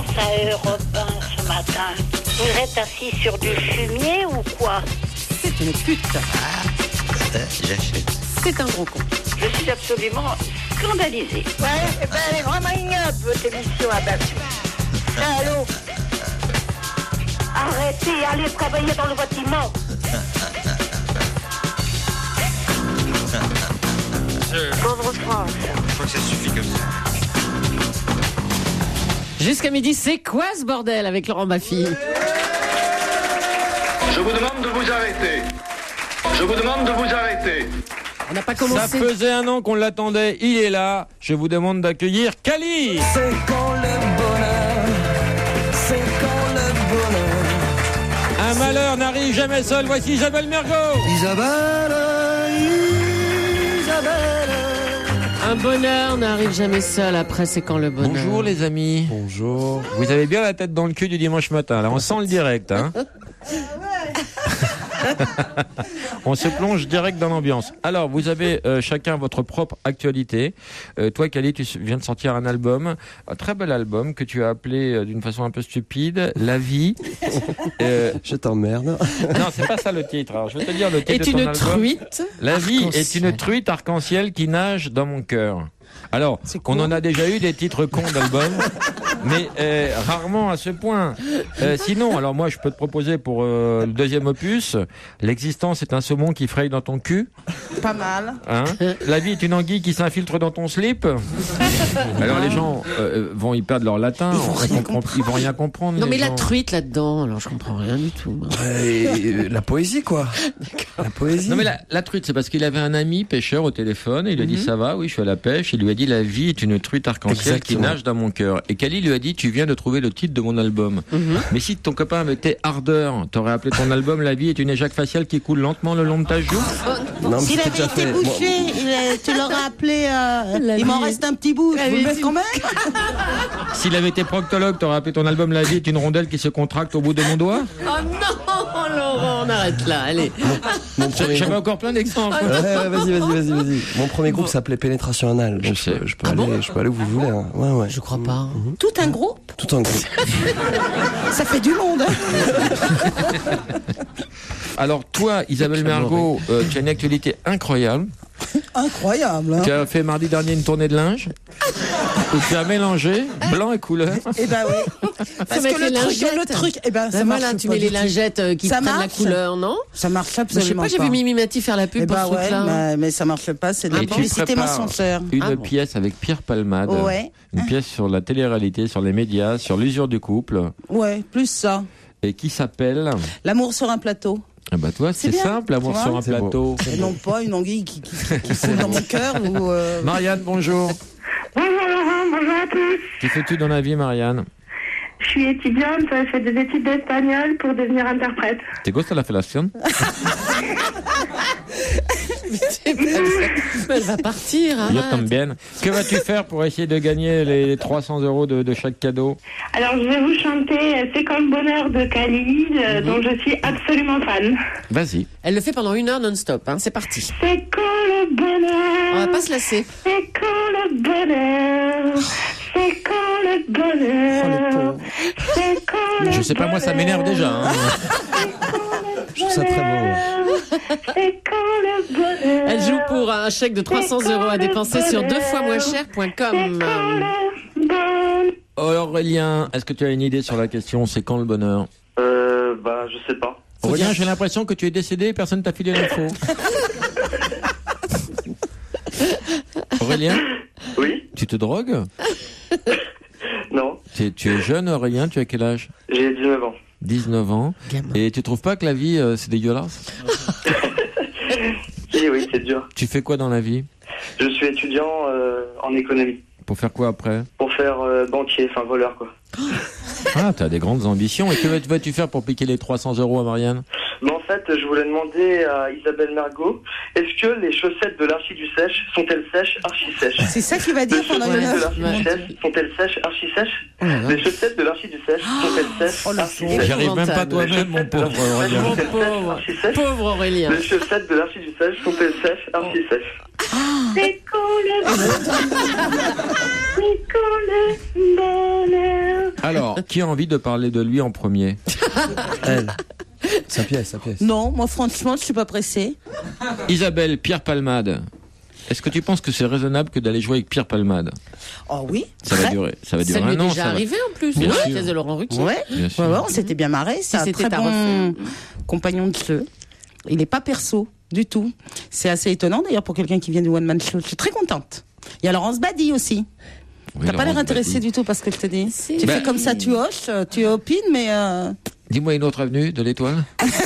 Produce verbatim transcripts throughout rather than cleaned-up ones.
à Europe un ce matin. Vous êtes assis sur du fumier ou quoi? C'est une pute. Ah, j'achète. C'est un gros con. Je suis absolument scandalisée. Ouais, eh ben, elle est vraiment ignoble, votre émission à battre. Allô? Arrêtez, allez travailler dans le bâtiment. Je... Pauvre France. Je crois que ça suffit comme ça. Jusqu'à midi, c'est quoi ce bordel avec Laurent Baffy? Je vous demande de vous arrêter. Je vous demande de vous arrêter. On n'a pas commencé. Ça faisait un an qu'on l'attendait, il est là. Je vous demande d'accueillir Kali. C'est quand le bonheur, c'est quand le bonheur. Un malheur n'arrive jamais seul, voici Isabelle Mergo. Isabelle, Isabelle. Un bonheur n'arrive jamais seul, après c'est quand le bonheur. Bonjour les amis. Bonjour. Vous avez bien la tête dans le cul du dimanche matin, là on sent le direct, hein. On se plonge direct dans l'ambiance. Alors, vous avez euh, chacun votre propre actualité. Euh, toi, Kali, tu viens de sortir un album, un très bel album que tu as appelé euh, d'une façon un peu stupide, La vie. Euh, Je t'emmerde. non, c'est pas ça le titre. Alors, je vais te dire le titre Est de ton une album. truite. La vie est arc-en-ciel. une truite arc-en-ciel qui nage dans mon cœur. Alors, on en a déjà eu des titres cons d'albums, mais euh, rarement à ce point. Euh, sinon, alors moi, je peux te proposer pour euh, le deuxième opus, l'existence est un saumon qui fraye dans ton cul. Pas mal. Hein, la vie est une anguille qui s'infiltre dans ton slip. Alors les gens euh, vont y perdre leur latin, Ils vont on rien comprend- ils vont rien comprendre. Non les mais la gens. truite là-dedans, alors je comprends rien du tout. moi. Et, euh, la poésie, quoi. La poésie. Non mais la, la truite, c'est parce qu'il avait un ami pêcheur au téléphone, et il lui a dit ça va, oui je suis à la pêche, il lui a dit la vie est une truite arc-en-ciel qui Exactement. nage dans mon cœur. Et Kali lui a dit tu viens de trouver le titre de mon album. Mhm. Mais si ton copain avait été ardeur, t'aurais appelé ton album La vie est une éjac faciale qui coule lentement le long de ta joue. Non, mais S'il c'était avait déjà été fait. bouché, Moi- il est- tu l'aurais appelé. euh, La il m'en vie- reste un petit bout. La Je vous vie le est mets quand même. S'il avait été proctologue, t'aurais appelé ton album La vie est une rondelle qui se contracte au bout de mon doigt. Oh non, Laurent, on arrête là, allez. Mon premier J'avais groupe... encore plein d'exemples. Ouais, ouais, vas-y, vas-y, vas-y, vas-y. Mon premier groupe s'appelait Pénétration Anale. Je Donc, sais. euh, Je peux Ah aller, bon je peux aller où vous voulez. Hein. Ouais, ouais. Je crois pas. hein. Tout un groupe. Tout en groupe. Ça fait du monde. hein. Alors toi, Isabelle Mergo, euh, tu as une actualité incroyable. Incroyable. Hein. Tu as fait mardi dernier une tournée de linge où tu as mélangé blanc et couleur. Eh ben oui. Parce mettre que le les truc, lingettes. le truc, eh ben ça Ben marche voilà, tu pas mets les du tout. lingettes euh, qui Ça prennent la marche couleur, non? Ça marche Je sais absolument pas, j'ai vu Mimi Mati faire la pub Eh pour ben ce ouais, truc-là. mais, mais ça marche pas. C'est de la Et tu publicité prépares mensongère. une Ah bon. pièce avec Pierre Palmade, Ouais. une pièce sur la télé-réalité, sur les médias, sur l'usure du couple, Ouais, plus ça. et qui s'appelle... L'amour sur un plateau. Ah bah toi, c'est bien, simple, l'amour tu vois. sur un C'est beau. plateau. Et non pas une anguille qui, qui, qui fout dans mon cœur ou. euh, Marianne, bonjour. Bonjour Laurent, bonjour à tous. Que fais-tu dans la vie, Marianne? Je suis étudiante, je fais des études d'espagnol pour devenir interprète. ¿Te gusta la felación? Elle va partir, hein. Yo también. Que vas-tu faire pour essayer de gagner les trois cents euros de, de chaque cadeau? Alors je vais vous chanter euh, C'est quand le bonheur de Khalid, euh, dont je suis absolument fan. Vas-y. Elle le fait pendant une heure non-stop, hein. C'est parti. C'est quand le bonheur, On va pas se lasser. c'est quand le bonheur, c'est quand le bonheur, c'est quand le Je sais pas, moi ça m'énerve déjà. Hein. Je trouve ça très beau. C'est quand le bonheur. Elle joue pour un chèque de trois cents euros à dépenser sur deux fois moins cher point com. C'est quand le bonheur. Aurélien, est-ce que tu as une idée sur la question c'est quand le bonheur? Euh, bah, je sais pas. Aurélien, j'ai l'impression que tu es décédé et personne t'a filé l'info. Aurélien, Oui? tu te drogues? Non. Tu es, tu es jeune, Aurélien, tu as quel âge? J'ai dix-neuf ans. dix-neuf ans. Gamin. Et tu trouves pas que la vie, euh, c'est dégueulasse? Si, oui, c'est dur. Tu fais quoi dans la vie? Je suis étudiant euh, en économie. Pour faire quoi après? Pour faire euh, banquier, enfin voleur, quoi. Ah, t'as des grandes ambitions. Et que vas- vas-tu faire pour piquer les trois cents euros à Marianne? Mais en fait, je voulais demander à Isabelle Mergo, est-ce que les chaussettes de l'archi du sèche sont-elles sèches, archi sèches? C'est ça qu'il va Les dire pendant une chaussettes de heure. l'archi du sèche sont-elles sèches, archi sèches? Les chaussettes de l'archi du sèche sont-elles sèches, Oh, le archi pauvre. sèches? J'arrive même pas toi-même, mon pauvre Aurélien. Mon Sont-elles sèches, pauvre, archi sèches? pauvre Aurélien. Les chaussettes de l'archi du sèche sont-elles sèches, archi sèches? C'est quand le bonheur, c'est quand le bonheur. Alors, qui a envie de parler de lui en premier? Elle. Sa pièce, sa pièce. Non, moi franchement, je suis pas pressée. Isabelle, Pierre Palmade. Est-ce que tu penses que c'est raisonnable que d'aller jouer avec Pierre Palmade? Oh oui. Ça va durer, ça va durer Ça lui un est an. déjà ça va- arrivé en plus, Bien ouais, sûr. la pièce de Laurent Ruquier. Ouais. Bien sûr. Ouais, ouais, on s'était bien marré. C'est Si un c'était très à bon refaire. compagnon de jeu. Il n'est pas perso du tout. C'est assez étonnant d'ailleurs pour quelqu'un qui vient du One Man Show. Je suis très contente. Il y a Laurence Badi aussi. Oui, T'as pas l'air Laurence intéressé Badi. du tout parce que je te dis. Si. Tu Bah, fais comme ça, tu hoches, euh, tu opines, mais euh, Dis-moi une autre avenue de l'Étoile.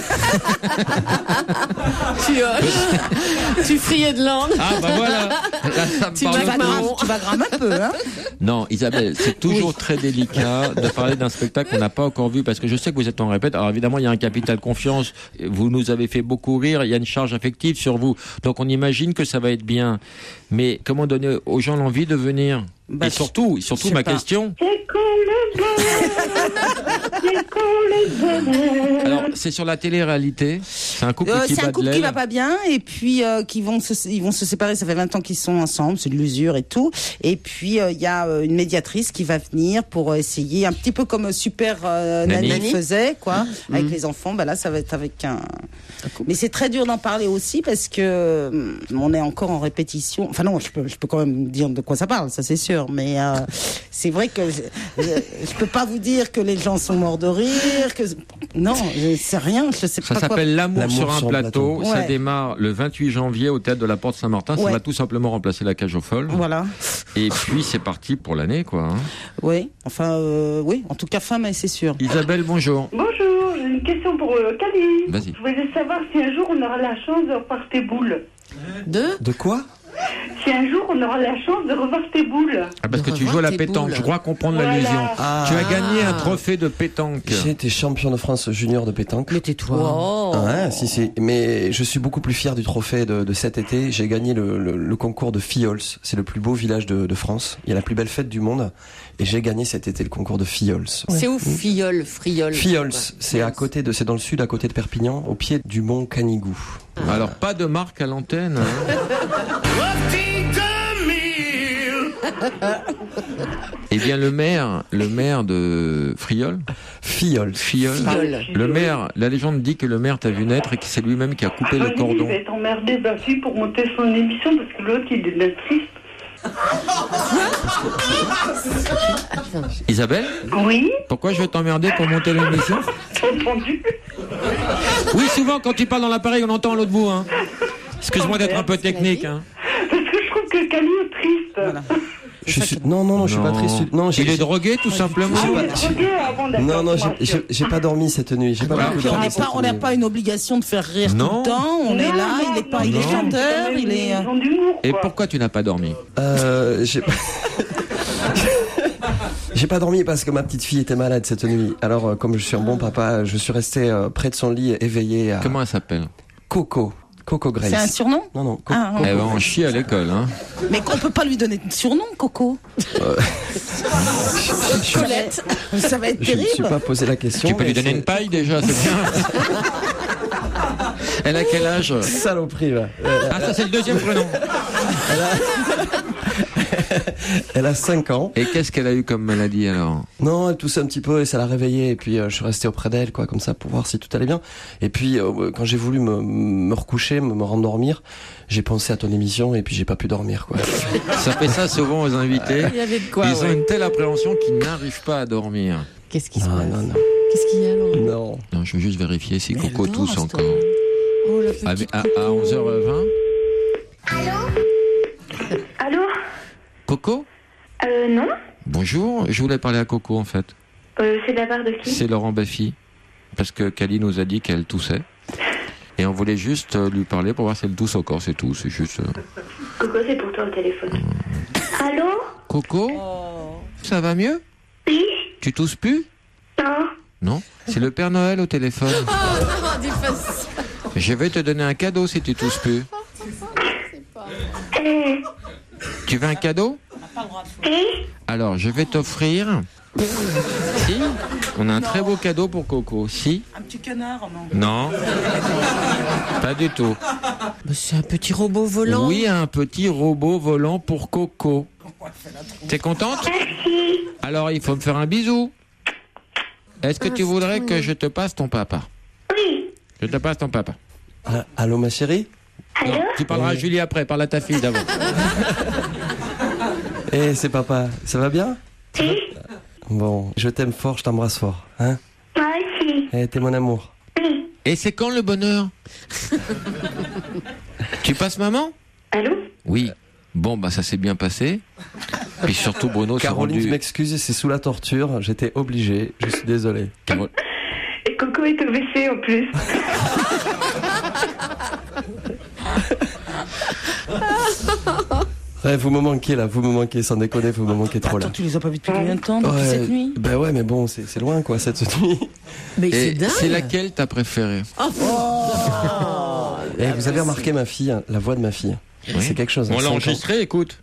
Tu hoches. Tu friais de langue. Ah bah voilà. Là, ça me Tu parle vas tu vas, un peu. marron. gram- tu vas grammer un peu. Hein. Non, Isabelle, c'est toujours très délicat de parler d'un spectacle qu'on n'a pas encore vu, parce que je sais que vous êtes en répète. Alors évidemment, il y a un capital confiance. Vous nous avez fait beaucoup rire. Il y a une charge affective sur vous. Donc on imagine que ça va être bien. Mais comment donner aux gens l'envie de venir? Bah, Et surtout, surtout je sais ma pas. question. C'est quand le bonheur, c'est quand le bonheur. Alors, c'est sur la télé-réalité. C'est un couple Euh, qui c'est bat un de couple qui l'aile. va pas bien et puis euh, qui vont se, ils vont se séparer. Ça fait vingt ans qu'ils sont ensemble, c'est de l'usure et tout. Et puis il y a euh, une médiatrice qui va venir pour euh, essayer, un petit peu comme euh, Super euh, Nanny. Nanny faisait, quoi, avec les enfants. Bah là, ça va être avec un. Mais c'est très dur d'en parler aussi parce que euh, on est encore en répétition. Enfin non, je peux, je peux quand même dire de quoi ça parle, ça c'est sûr. Mais euh, c'est vrai que je, je, je peux pas vous dire que les gens sont morts de rire. Que non, je sais rien. Je sais Ça pas quoi. s'appelle L'amour L'amour sur un sur un plateau. plateau. Ça Ouais. démarre le vingt-huit janvier au théâtre de la Porte Saint-Martin. Ça Ouais. va tout simplement remplacer la Cage aux Folles. Voilà. Et puis c'est parti pour l'année, quoi. hein. Oui, enfin, euh, oui, en tout cas, fin mai, c'est sûr. Isabelle, bonjour. Bonjour, j'ai une question pour euh, Cali. Vas-y. Je voulais savoir si un jour on aura la chance de revoir tes boules. Deux De quoi? Si un jour on aura la chance de revoir tes boules. Ah, parce De que tu revoir joues à la tes pétanque. boules. Je crois comprendre Voilà. l'allusion. Ah. Tu as gagné un trophée de pétanque. J'ai été champion de France junior de pétanque. Mais tais-toi. Oh. Ouais, si, si. Mais je suis beaucoup plus fier du trophée de, de cet été. J'ai gagné le, le, le concours de Filleols. C'est le plus beau village de, de France. Il y a la plus belle fête du monde. Et j'ai gagné cet été le concours de Filleols. C'est où Filleul, Frioul? Filleols, c'est à côté de, c'est dans le sud, à côté de Perpignan, au pied du mont Canigou. Alors, pas de marque à l'antenne. hein. Eh bien, le maire, le maire de Frioul, Filleols. Filleul, Filleul. le maire, la légende dit que le maire t'a vu naître et que c'est lui-même qui a coupé le Il cordon. va être emmerdé de la fille pour monter son émission parce que l'autre il est bien triste. Isabelle, Oui, pourquoi je vais t'emmerder pour monter l'émission? t'as entendu? Oui, souvent, quand tu parles dans l'appareil, on entend à l'autre bout. Hein. Excuse-moi d'être un peu technique. Hein. Parce que je trouve que Cali est triste. Je suis, non, non, non, je suis pas triste. Non, j'ai, Il est drogué, tout simplement. Ah, pas- il est drogué avant d'accord. non, non, j'ai, moi, j'ai, j'ai pas dormi cette nuit. J'ai pas Voilà. beaucoup Puis on dormi n'a cette pas, on n'a nuit. pas une obligation de faire rire Non. tout le temps. On est Non, là, non, il est pas, non, il est non, chanteur, mais il est. Ils ont d'humour, Et quoi. pourquoi tu n'as pas dormi? Euh, j'ai pas... J'ai pas dormi parce que ma petite fille était malade cette nuit. Alors, euh, comme je suis un bon papa, je suis resté euh, près de son lit, éveillé à Comment elle s'appelle? Coco. Coco Grace. C'est un surnom? Non, non, Co- Ah, Coco Elle va en Grace. chier à l'école. Hein. Mais qu'on peut pas lui donner de surnom, Coco. Colette. Ça va être Je ne me suis terrible. pas posé la question. Tu peux lui mais donner c'est- une paille déjà, c'est bien. Elle a quel âge? Saloperie, va. Euh, Ah, ça c'est le deuxième prénom. Elle a cinq ans. Et qu'est-ce qu'elle a eu comme maladie alors? Non, elle toussait un petit peu et ça l'a réveillée. Et puis, euh, je suis resté auprès d'elle, quoi, comme ça, pour voir si tout allait bien. Et puis, euh, quand j'ai voulu me, me recoucher, me, me rendormir, j'ai pensé à ton émission et puis j'ai pas pu dormir, quoi. Ça fait ça souvent aux invités. Il y avait de quoi, Ils ont ouais. une telle appréhension qu'ils n'arrivent pas à dormir. Qu'est-ce qui se Non, passe? non, non. Qu'est-ce qu'il y a alors? Non. Non, je veux juste vérifier si Mais Coco elle tousse dort, encore. Oh, la À, petite à, à onze heures vingt. Allô? Coco? Euh, non? Bonjour, je voulais parler à Coco en fait. Euh, c'est de la part de qui? C'est Laurent Baffy. Parce que Cali nous a dit qu'elle toussait. Et on voulait juste euh, lui parler pour voir si elle tousse encore, c'est tout. C'est juste. euh, Coco, c'est pour toi au téléphone. Allô? Coco? Ça va mieux? Oui? Tu tousses plus? Non? Non? C'est le Père Noël au téléphone. Oh non, dis pas ça. Je vais te donner un cadeau si tu tousses plus. Eh, Tu veux un cadeau? eh, Alors, je vais t'offrir. Si, on a un très beau cadeau pour Coco. Si? Un petit canard, non? Non. Pas du tout. Bah, c'est un petit robot volant. Oui, un petit robot volant pour Coco. T'es contente? merci. Alors, il faut me faire un bisou. Est-ce que Ah, tu voudrais c'est que trop je te passe ton papa? Oui. Je te passe ton papa. Ah, allô, ma chérie? Allô? Non, tu parleras à Julie après, parle à ta fille d'abord. Eh, c'est papa. Ça va bien? Oui. Bon, je t'aime fort, je t'embrasse fort. Hein? Moi aussi. Eh, t'es mon amour. Oui. Et c'est quand le bonheur? Tu passes maman? Allô? Oui. Bon, bah ça s'est bien passé. Puis surtout, Bruno s'est Caroline, rendu... je m'excuse, c'est sous la torture. J'étais obligé. Je suis désolé. Caro- Et Coco est au W C en plus. Ouais, vous me manquez là, vous me manquez, sans déconner, vous me manquez trop là. Attends, tu les as pas vus depuis combien de temps depuis Ouais, cette nuit? Bah ouais, mais bon, c'est c'est loin quoi, cette nuit. Mais Et c'est dingue. c'est laquelle t'as préférée? Oh, Eh, vous avez remarqué ma fille, hein, la voix de ma fille. Oui. C'est quelque chose. hein, On l'a cinq ans. enregistré, écoute.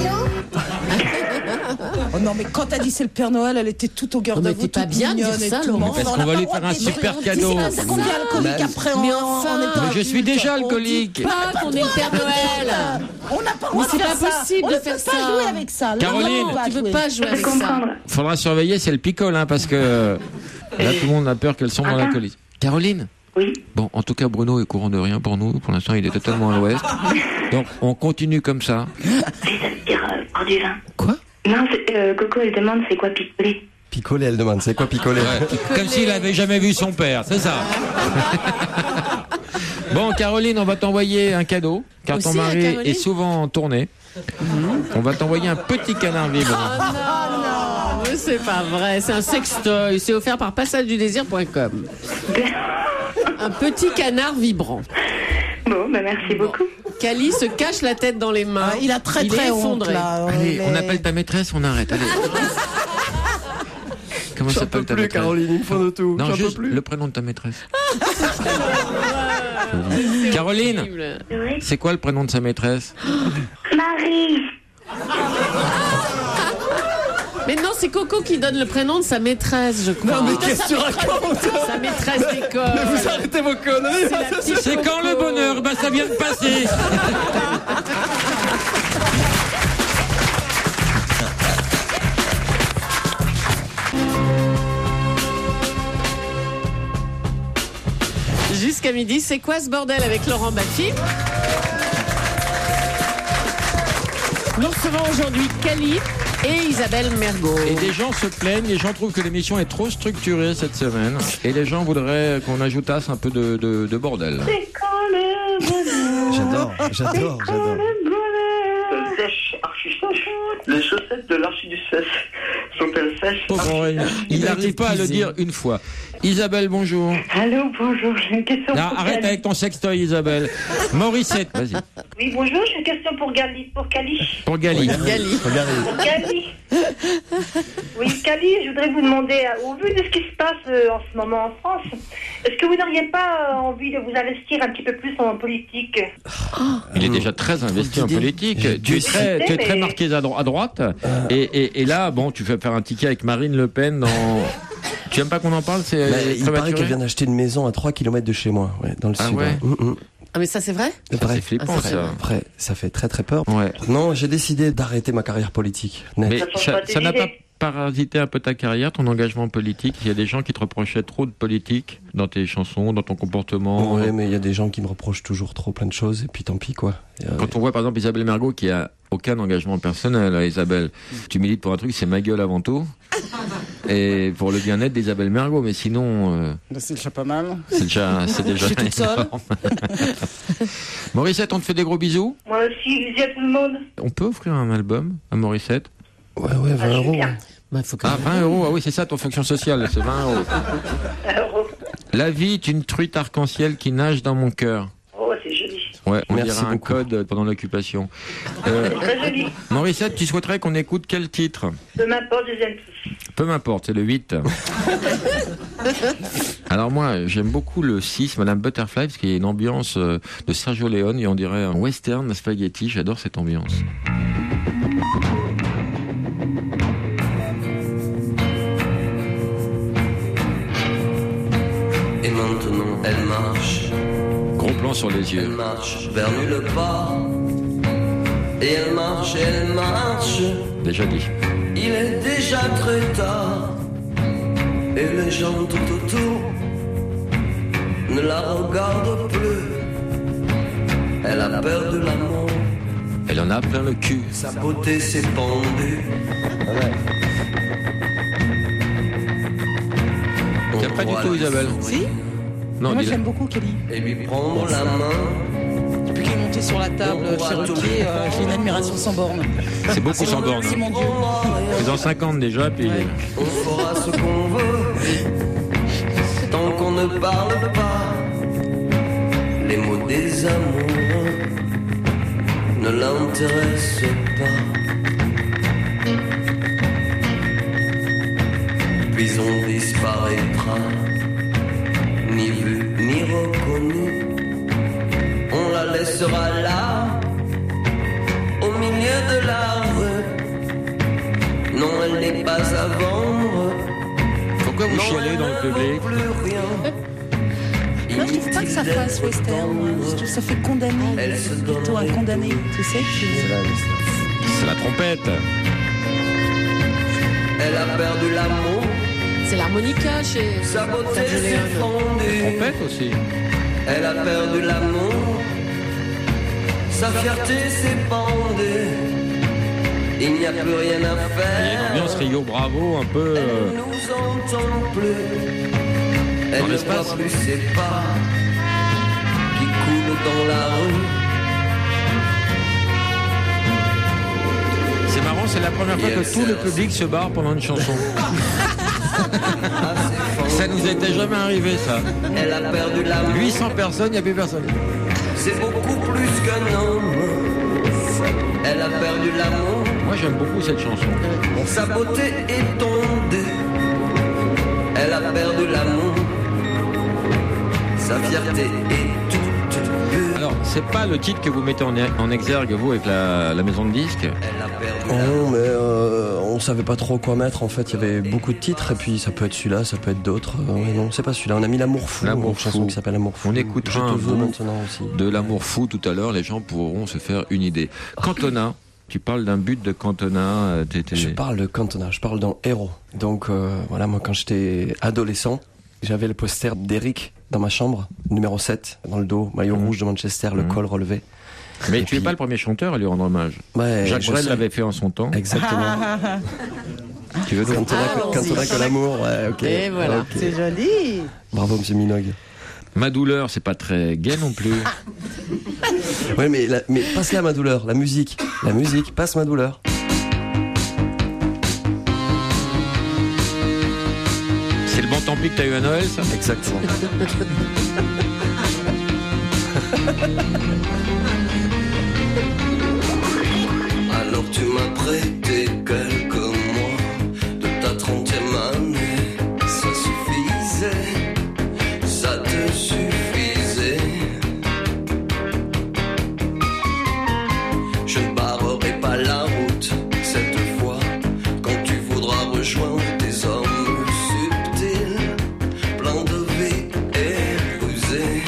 Oh non, mais quand t'as dit c'est le Père Noël, elle était toute au cœur Non, de mais vous, t'es pas toute bien de dire mignonne et ça, tout. Laurent. Mais Parce on qu'on n'a va pas lui le faire droit un de super détruire. cadeau. C'est combien alcoolique après on Mais on enfin. n'est pas Mais je suis adulte. déjà On dit alcoolique. Pas qu'on est le Père Noël. On n'a pas le Mais droit de c'est faire pas ça. possible On de ne faire peut ça. pas jouer avec ça. Là, Caroline. on peut pas Tu veux jouer. pas jouer Je avec ça. comprendre. Faudra surveiller si elle picole, hein, parce que là, tout le monde a peur qu'elle sombre dans l'alcoolisme. Caroline? Oui. Bon, en tout cas, Bruno est au courant de rien pour nous. Pour l'instant, il est totalement à l'ouest. Donc, on continue comme ça. Et ça veut dire euh, boire du vin. Quoi? Non, c'est, euh, Coco, elle demande c'est quoi picoler. Picoler, elle demande. C'est quoi picoler? Ouais. Comme s'il avait jamais vu son père, c'est ça. Bon, Caroline, on va t'envoyer un cadeau, car ton Aussi, à mari Caroline est souvent en tournée. On va t'envoyer un petit canard vibrant. Ah non, mais c'est pas vrai, c'est un sextoy, c'est offert par passage du désir point com. Un petit canard vibrant. Bon, bah merci beaucoup. Cali se cache la tête dans les mains. Ah, il a très Il très est honte effondré. là. Allez, Il on est- appelle ta maîtresse, on arrête. Allez. Comment J'en s'appelle peux ta plus, maîtresse? Caroline, il me faut de tout. Non, J'en peux juste plus. le prénom de ta maîtresse. Caroline, Oui. c'est quoi le prénom de sa maîtresse? Marie. Mais non, c'est Coco qui donne le prénom de sa maîtresse, je crois. Non, mais qu'est-ce que tu racontes? Sa maîtresse d'école. Mais vous arrêtez vos conneries. C'est la petite C'est quand le Coco. bonheur? Ben, ça vient de passer. Jusqu'à midi, c'est quoi ce bordel avec Laurent Baffy? Nous recevons aujourd'hui Cali et Isabelle Mergo. Et des gens se plaignent, les gens trouvent que l'émission est trop structurée cette semaine. Et les gens voudraient qu'on ajoutasse un peu de, de, de bordel. C'est quand le bonheur. J'adore, j'adore, j'adore. Euh, Sèche, archi sèche. Les chaussettes de l'archi du sèche sont-elles sèches? Pauvre Aurélien, il Il a n'arrive été pas à le épuisé. dire une fois. Isabelle, bonjour. Allô, bonjour, j'ai une question Ah, pour arrête Cali. avec ton sextoy, Isabelle. Morissette, vas-y. Oui, bonjour, j'ai une question pour Gali, pour Cali. Pour Gali. Gali. Regardez. Pour Cali. Oui, Cali, je voudrais vous demander, euh, au vu de ce qui se passe euh, en ce moment en France, est-ce que vous n'auriez pas euh, envie de vous investir un petit peu plus en politique? Il est déjà très investi en politique. J'ai Tu es très, tu es très mais- marqué à, dro- à droite. Et, et, et là, bon, tu fais faire un ticket avec Marine Le Pen dans. Tu aimes pas qu'on en parle? C'est Mais il paraît prématuré. qu'elle vient d'acheter une maison à trois kilomètres de chez moi, ouais, dans le Ah sud. ouais. Mm, mm. Ah, mais ça, c'est vrai? Ça, Vrai. c'est flippant, Ah, c'est ça. Vrai, ça fait très très peur. Ouais. Non, j'ai décidé d'arrêter ma carrière politique. Net. Mais Ça change ça pas tes ça n'a pas idées. parasité un peu ta carrière, ton engagement politique? Il y a des gens qui te reprochaient trop de politique dans tes chansons, dans ton comportement. Ouais, mais il y a des gens qui me reprochent toujours trop plein de choses, et puis tant pis, quoi. Et, euh, Quand on voit par exemple Isabelle Mergo qui a aucun engagement personnel, hein, Isabelle, tu milites pour un truc, c'est ma gueule avant tout, et pour le bien-être d'Isabelle Mergo, mais sinon, euh, Bah, c'est déjà pas mal. c'est déjà, c'est déjà Je suis toute seule. énorme. Morissette, on te fait des gros bisous. Moi aussi, bisous à tout le monde. On peut offrir un album à Morissette? Ouais, ouais, vingt Ah, je suis euros. bien. Bah, faut quand Ah, vingt euros, ah oui, c'est ça ton fonction sociale, c'est vingt euros. Alors, La vie est une truite arc-en-ciel qui nage dans mon cœur. oh, c'est joli. Ouais, on Merci dirait un beaucoup. code pendant l'occupation. Euh, C'est très joli. Morissette, tu souhaiterais qu'on écoute quel titre? Peu m'importe, je les aime tous. Peu m'importe, c'est le huit. Alors moi, j'aime beaucoup le six, Madame Butterfly, parce qu'il y a une ambiance euh, de Sergio Leone, et on dirait un western spaghetti, j'adore cette ambiance. Et maintenant elle marche, Gros plan sur les elle yeux. marche vers nulle part. Et elle marche, elle marche, Déjà dit. il est déjà très tard. Et les gens tout autour ne la regardent plus. Elle a perdu l'amour. Elle en a plein le cul. Sa beauté s'est pendue. Ouais. T'aimes pas du tout Isabelle? Si. Non, moi dis-le. j'aime beaucoup Kelly. Et lui prendre la main. Depuis qu'il est monté sur la table chez Ruquier, euh, j'ai une admiration sans borne. C'est beaucoup sans borne. C'est mon Dieu. C'est dans cinquante déjà, puis. Ouais. On fera ce qu'on veut. Tant qu'on ne parle pas. Les mots des amours ne l'intéressent pas. Puis on disparaîtra, ni vu ni reconnu. On la laissera là, au milieu de la rue. Non, elle n'est pas à vendre. Pourquoi vous chialez dans le public? Moi, je trouve pas que ça fasse western. Moi. Je trouve que ça fait condamner. C'est plutôt un condamné. Tu sais que C'est la trompette. Elle a perdu l'amour. C'est l'harmonica chez Sa beauté Sergio s'est Leone. fondue. Trompette aussi. Elle a perdu l'amour. Sa fierté s'est pendue. Il n'y a plus rien à Il y a une faire. ambiance Rio Bravo un peu. Elle euh, ne nous entend plus. Elle Dans ne l'espace. voit plus ses pas qui coulent dans la rue. C'est marrant, c'est la première fois Et que elle tout le sert- public se barre pendant une chanson. Ça nous était jamais arrivé, ça. Elle a perdu l'amour. huit cents personnes, il n'y a plus personne. C'est beaucoup plus qu'un homme. Elle a perdu l'amour. Moi, j'aime beaucoup cette chanson. Sa beauté est tondue. Elle a perdu l'amour. Sa fierté est toute pure. Alors, c'est pas le titre que vous mettez en, en exergue, vous, avec la, la maison de disques. Elle a perdu Oh l'amour. non, mais euh, on savait pas trop quoi mettre en fait. Il y avait beaucoup de titres et puis ça peut être celui-là, ça peut être d'autres. Euh, ouais, non, c'est pas celui-là. On a mis L'amour fou. L'amour une chanson fou. qui s'appelle L'amour fou. On écoutera Je te un veux bout maintenant aussi. de l'amour fou tout à l'heure. Les gens pourront se faire une idée. Cantona, tu parles d'un but de Cantona. euh, t'étais- Je parle de Cantona, je parle d'un héros. Donc euh, voilà, moi quand j'étais adolescent, j'avais le poster d'Eric dans ma chambre, numéro sept, dans le dos, maillot Mmh. rouge de Manchester, le Mmh. col relevé. Mais Et tu es puis- pas le premier chanteur à lui rendre hommage. Ouais, Jacques je Brel sais. l'avait fait en son temps. Exactement. Tu veux donc Cantona, Ah, Cantona aussi. que l'amour, ouais, ok. Et voilà. Ok. c'est joli. Bravo, monsieur Minogue. Ma douleur, c'est pas très gai non plus. Ouais, mais, la, mais passe là ma douleur, la musique. La musique, passe ma douleur. C'est le bon tant pis que t'as eu à Noël, ça? Exactement. Alors tu m'as prêté quelques mois de ta trentième année. Ça suffisait, ça te suffisait. Je ne barrerai pas la route cette fois quand tu voudras rejoindre tes hommes subtils, plein de vie et rusés.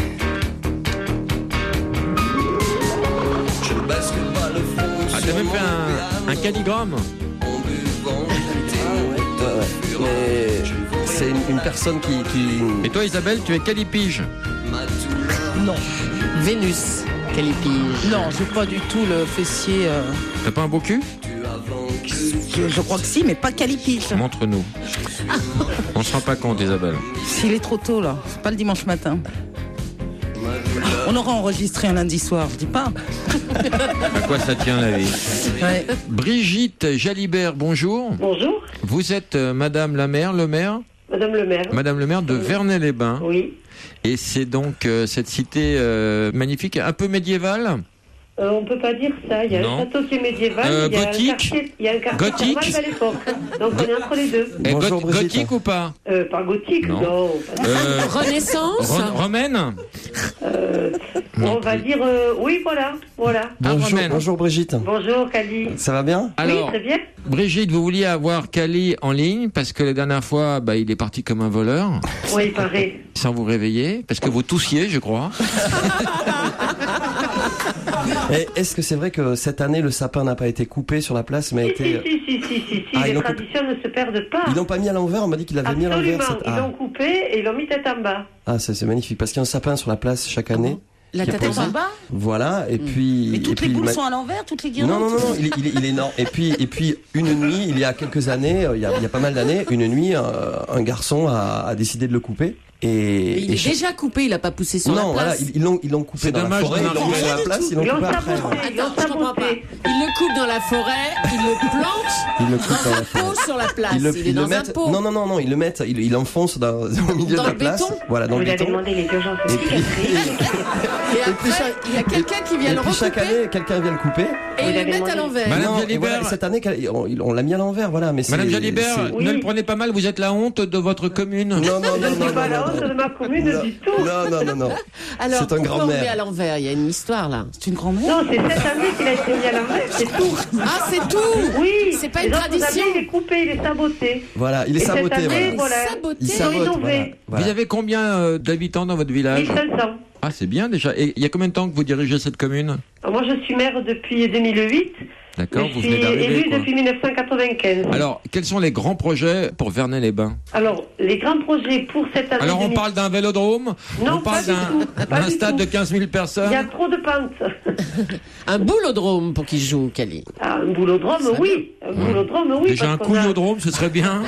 Je ne baisse pas le front. Ah, t'as même fait un, un calligramme. En buvant Ouais, ouais. Mais c'est une, une personne qui, qui... Et toi, Isabelle, tu es calipige. ma douleur. Non, Vénus, Calipige. non, j'ai pas du tout le fessier. euh, T'as pas un beau cul? Tu as vaincu. je, je crois que si, mais pas calipiche. Montre-nous. On se rend pas compte, Isabelle. S'il est trop tôt là, c'est pas le dimanche matin. On aura enregistré un lundi soir, je dis pas. À quoi ça tient la vie? Ouais. Brigitte Jalibert, bonjour. Bonjour, Vous êtes euh, Madame la maire, le maire Madame le maire. Madame le maire de Vernay-les-Bains. Oui. Et c'est donc euh, cette cité euh, magnifique, un peu médiévale. Euh, on peut pas dire ça. Il y a Non. un château qui est médiéval, Euh, il y a gothique. un quartier, il y a un quartier Gothique. normal à l'époque. Donc on est entre les deux. Et Bonjour, goth- Brigitte. gothique ou pas? Euh, pas gothique, Non. non. pas- Euh, Renaissance. ro- romaine? Euh, Non on va plus. dire euh, oui, voilà, voilà. Ah, Bonjour, romaine. bonjour Brigitte. Bonjour, Cali. Ça va bien? Alors, Oui, très bien. Brigitte, vous vouliez avoir Cali en ligne parce que la dernière fois, bah, il est parti comme un voleur, Oui, il paraît. sans vous réveiller, parce que vous toussiez, je crois. Et est-ce que c'est vrai que cette année le sapin n'a pas été coupé sur la place, mais a Si, été. si, si, si, si, si, Ah, ils les l'ont traditions ne se perdent pas. Ils l'ont pas mis à l'envers, on m'a dit qu'il l'avait mis à Absolument, l'envers. cette- ils Ah, l'ont coupé et ils l'ont mis tête en bas. ah ça, c'est magnifique parce qu'il y a un sapin sur la place chaque année. La qui est tête posé. en bas. Voilà, et puis. Mais et toutes puis les il boules m'a- sont à l'envers, toutes les Non, guirlandes. non, non, non, il est, il est, il est énorme. Et puis, et puis, une nuit, il y a quelques années, euh, il y a, il y a pas mal d'années, une nuit, euh, un garçon a, a décidé de le couper. Et, Mais il et est je- déjà coupé, il a pas poussé sur non, la place. voilà, ils ils l'ont, ils l'ont coupé C'est dans dommage la forêt, d'en ils l'ont mis arriver à la place, ils l'ont Ils l'ont coupé après. saboté, ouais. ils l'ont Attends, je comprends pas. saboté. Il le coupe dans la forêt, il le plante Ils le coupent dans dans la un forêt. pot sur la place. Ils le, il est ils le dans mettent. un pot. Non, non, non, non, ils le mettent, ils, ils l'enfoncent dans, au milieu Dans de la le place. béton. Voilà, dans Vous le avez béton. demandé les urgences Et puis, Et après, il y a quelqu'un qui vient et le puis chaque recouper année, quelqu'un vient le couper. et Vous il le avez met à demandé- l'envers. Madame Non, et Jalibert. voilà, cette année, on, on l'a mis à l'envers, voilà. Mais c'est- Madame Jalibert, c'est- ne Oui. le prenez pas mal, vous êtes la honte de votre commune. Non, non, non, Je ne non, suis pas non, la non, honte non. de ma commune Non, du tout. non, non, non, non. Alors, C'est un pourquoi on grand-mère. met à l'envers? Il y a une histoire là. C'est une grand-mère. Non, c'est cette année qu'il a été mis à l'envers, c'est tout. Ah, c'est tout. Oui, C'est pas les une autres tradition. années, il est coupé, il est saboté. Voilà, il est Et cette saboté, année, voilà. voilà, Saboté. Il ils ont sabote, voilà. innové. Voilà. Vous avez combien euh, d'habitants dans votre village? mille cinq cents. Ah, c'est bien déjà. Et il y a combien de temps que vous dirigez cette commune? Alors, moi, je suis maire depuis deux mille huit. D'accord, Je vous suis venez d'arriver, élue quoi. depuis mille neuf cent quatre-vingt-quinze. Alors, quels sont les grands projets pour Vernet-les-Bains? Alors, les grands projets pour cette année. Alors, on deux mille parle d'un vélodrome? Non, On parle pas du d'un tout, pas d'un du stade tout. de quinze mille Il y a personnes? trop de pentes. Un boulodrome pour qu'il joue, Cali. Ah, un boulodrome, oui. Un boulodrome, oui. Déjà un parce qu'on a- couillodrome, ce serait bien.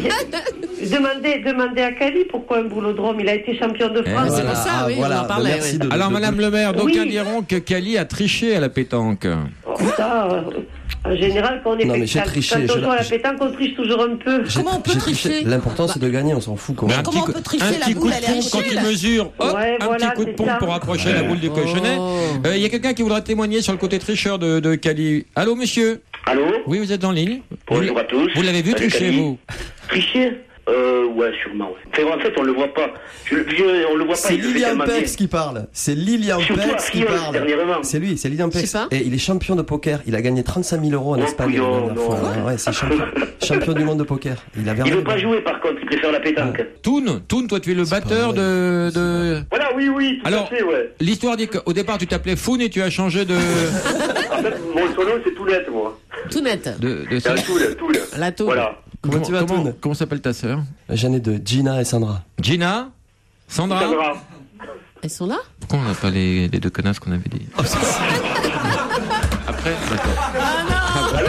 Demandez, demandez à Cali pourquoi un boulodrome. Il a été champion de France. c'est Voilà, pour ça, ah, oui, voilà, on en parlait. merci oui. de- Alors, de- Madame le maire, d'aucuns Oui. diront que Cali a triché à la pétanque. Oh, ça, euh, en général, quand on est Non, mais j'ai quand- triché, quand on je- joue à la je- pétanque, on triche toujours un peu. J'ai- Comment on peut j'ai tricher L'important, c'est de gagner, on s'en fout. Comment. Mais un comment petit on coup- peut tricher, un la petit coup boule, de elle est pompe quand hachée, il là. mesure, hop, Ouais, un voilà, petit coup de c'est pompe ça. pour approcher la boule du cochonnet. Oh. Euh, Il y a quelqu'un qui voudra témoigner sur le côté tricheur de, de Cali. Allô, monsieur? Allô? Oui, vous êtes en ligne? Bonjour Vous- à tous. Vous l'avez vu Salut, tricher, Cali. vous? Tricher? Euh, ouais, sûrement, ouais. Enfin, en fait, on le voit pas. Je, je- on le voit pas, C'est il le fait Lilian tellement bien. Pex qui parle. C'est Lilian Surtout à Pex qui Filleul, parle. dernièrement. C'est lui, c'est Lilian Je Pex. sais pas. Et il est champion de poker. Il a gagné trente-cinq mille euros en Oh, Espagne la couillon, dernière non. fois. Ouais, ouais, c'est champion, champion du monde de poker. Il a Il veut pas jouer, par contre, il préfère la pétanque. Toon, Toon, toi tu es le batteur vrai. de, de... Voilà, oui, oui, tout Alors, à fait, ouais. l'histoire dit qu'au départ tu t'appelais Foun et tu as changé de... En fait, mon son nom, c'est Toulette, moi. Tout net. de, de C'est un Toul, Toul. La tour. Voilà. Comment tu vas, comment, Toon? comment s'appelle ta sœur? J'en ai deux, Gina et Sandra. Gina? Sandra? Sandra. Elles sont là? Pourquoi on n'a pas les, les deux connasses qu'on avait dit? Après, d'accord.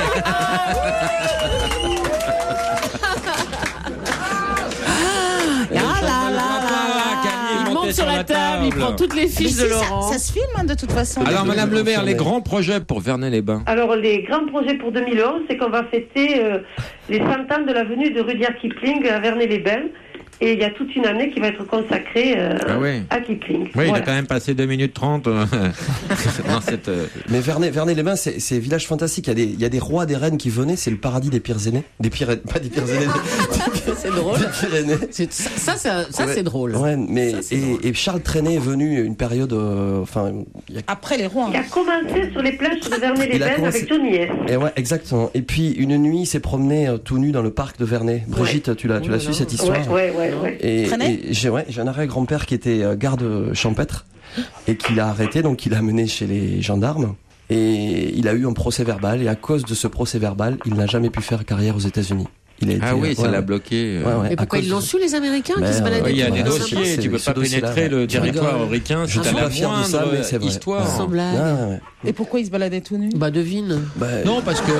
Là, là, là, là, Il monte sur la table, il prend toutes les Mais fiches si, de ça, Laurent. ça se filme hein, de toute façon. Alors, Madame le maire, les confirmer. grands projets pour Vernet-les-Bains. Alors, les grands projets pour deux mille onze, c'est qu'on va fêter euh, les cent ans de la venue de Rudyard Kipling à Vernet-les-Bains. Et il y a toute une année qui va être consacrée euh, Ah oui. à Kipling. Oui, il Voilà. a quand même passé deux minutes trente euh, dans cette... euh, Mais Vernet, Vernet-les-Bains, c'est, c'est village fantastique. Il y a des, il y a des rois, des reines qui venaient. C'est le paradis des Pyrénées. Des Pyrénées, pas des Pyrénées. C'est drôle. Des Pyrénées. C'est- Ça, ça, c'est un- ça, Ouais. c'est drôle. Ouais, mais Ça, c'est et, drôle. et Charles Trenet est venu une période, euh, enfin, il y a Après les rois. Il a commencé sur les plages de Il a Vernet-les-Bains commencé- avec Johnny S. Et ouais, exactement. Et puis une nuit, il s'est promené euh, tout nu dans le parc de Vernet. Brigitte, tu l'as, tu l'as Oh su là cette là. histoire? Ouais, ouais, ouais, ouais. Et, Trenet et j'ai, ouais, j'ai un arrière-grand-père qui était euh, garde champêtre et qui l'a arrêté, donc il l'a amené chez les gendarmes. Et il a eu un procès verbal, et à cause de ce procès verbal, il n'a jamais pu faire carrière aux États-Unis. Il a été, Ah oui, euh, ça ouais, l'a ouais. bloqué. euh. Ouais, ouais, Mais à pourquoi cause ils l'ont de- su, les Américains, qui Ben, se baladaient Oui, il y a tout des le temps? dossiers, c'est- tu peux ce pas dossier-là, pénétrer le ouais. territoire rigole. américain Je si suis t'as la pas fier de ça, moindre mais c'est vrai. histoire. Sans blague. Ouais, ouais, ouais. Et pourquoi il se baladait tout nu? Bah, devine. Bah, Non, parce que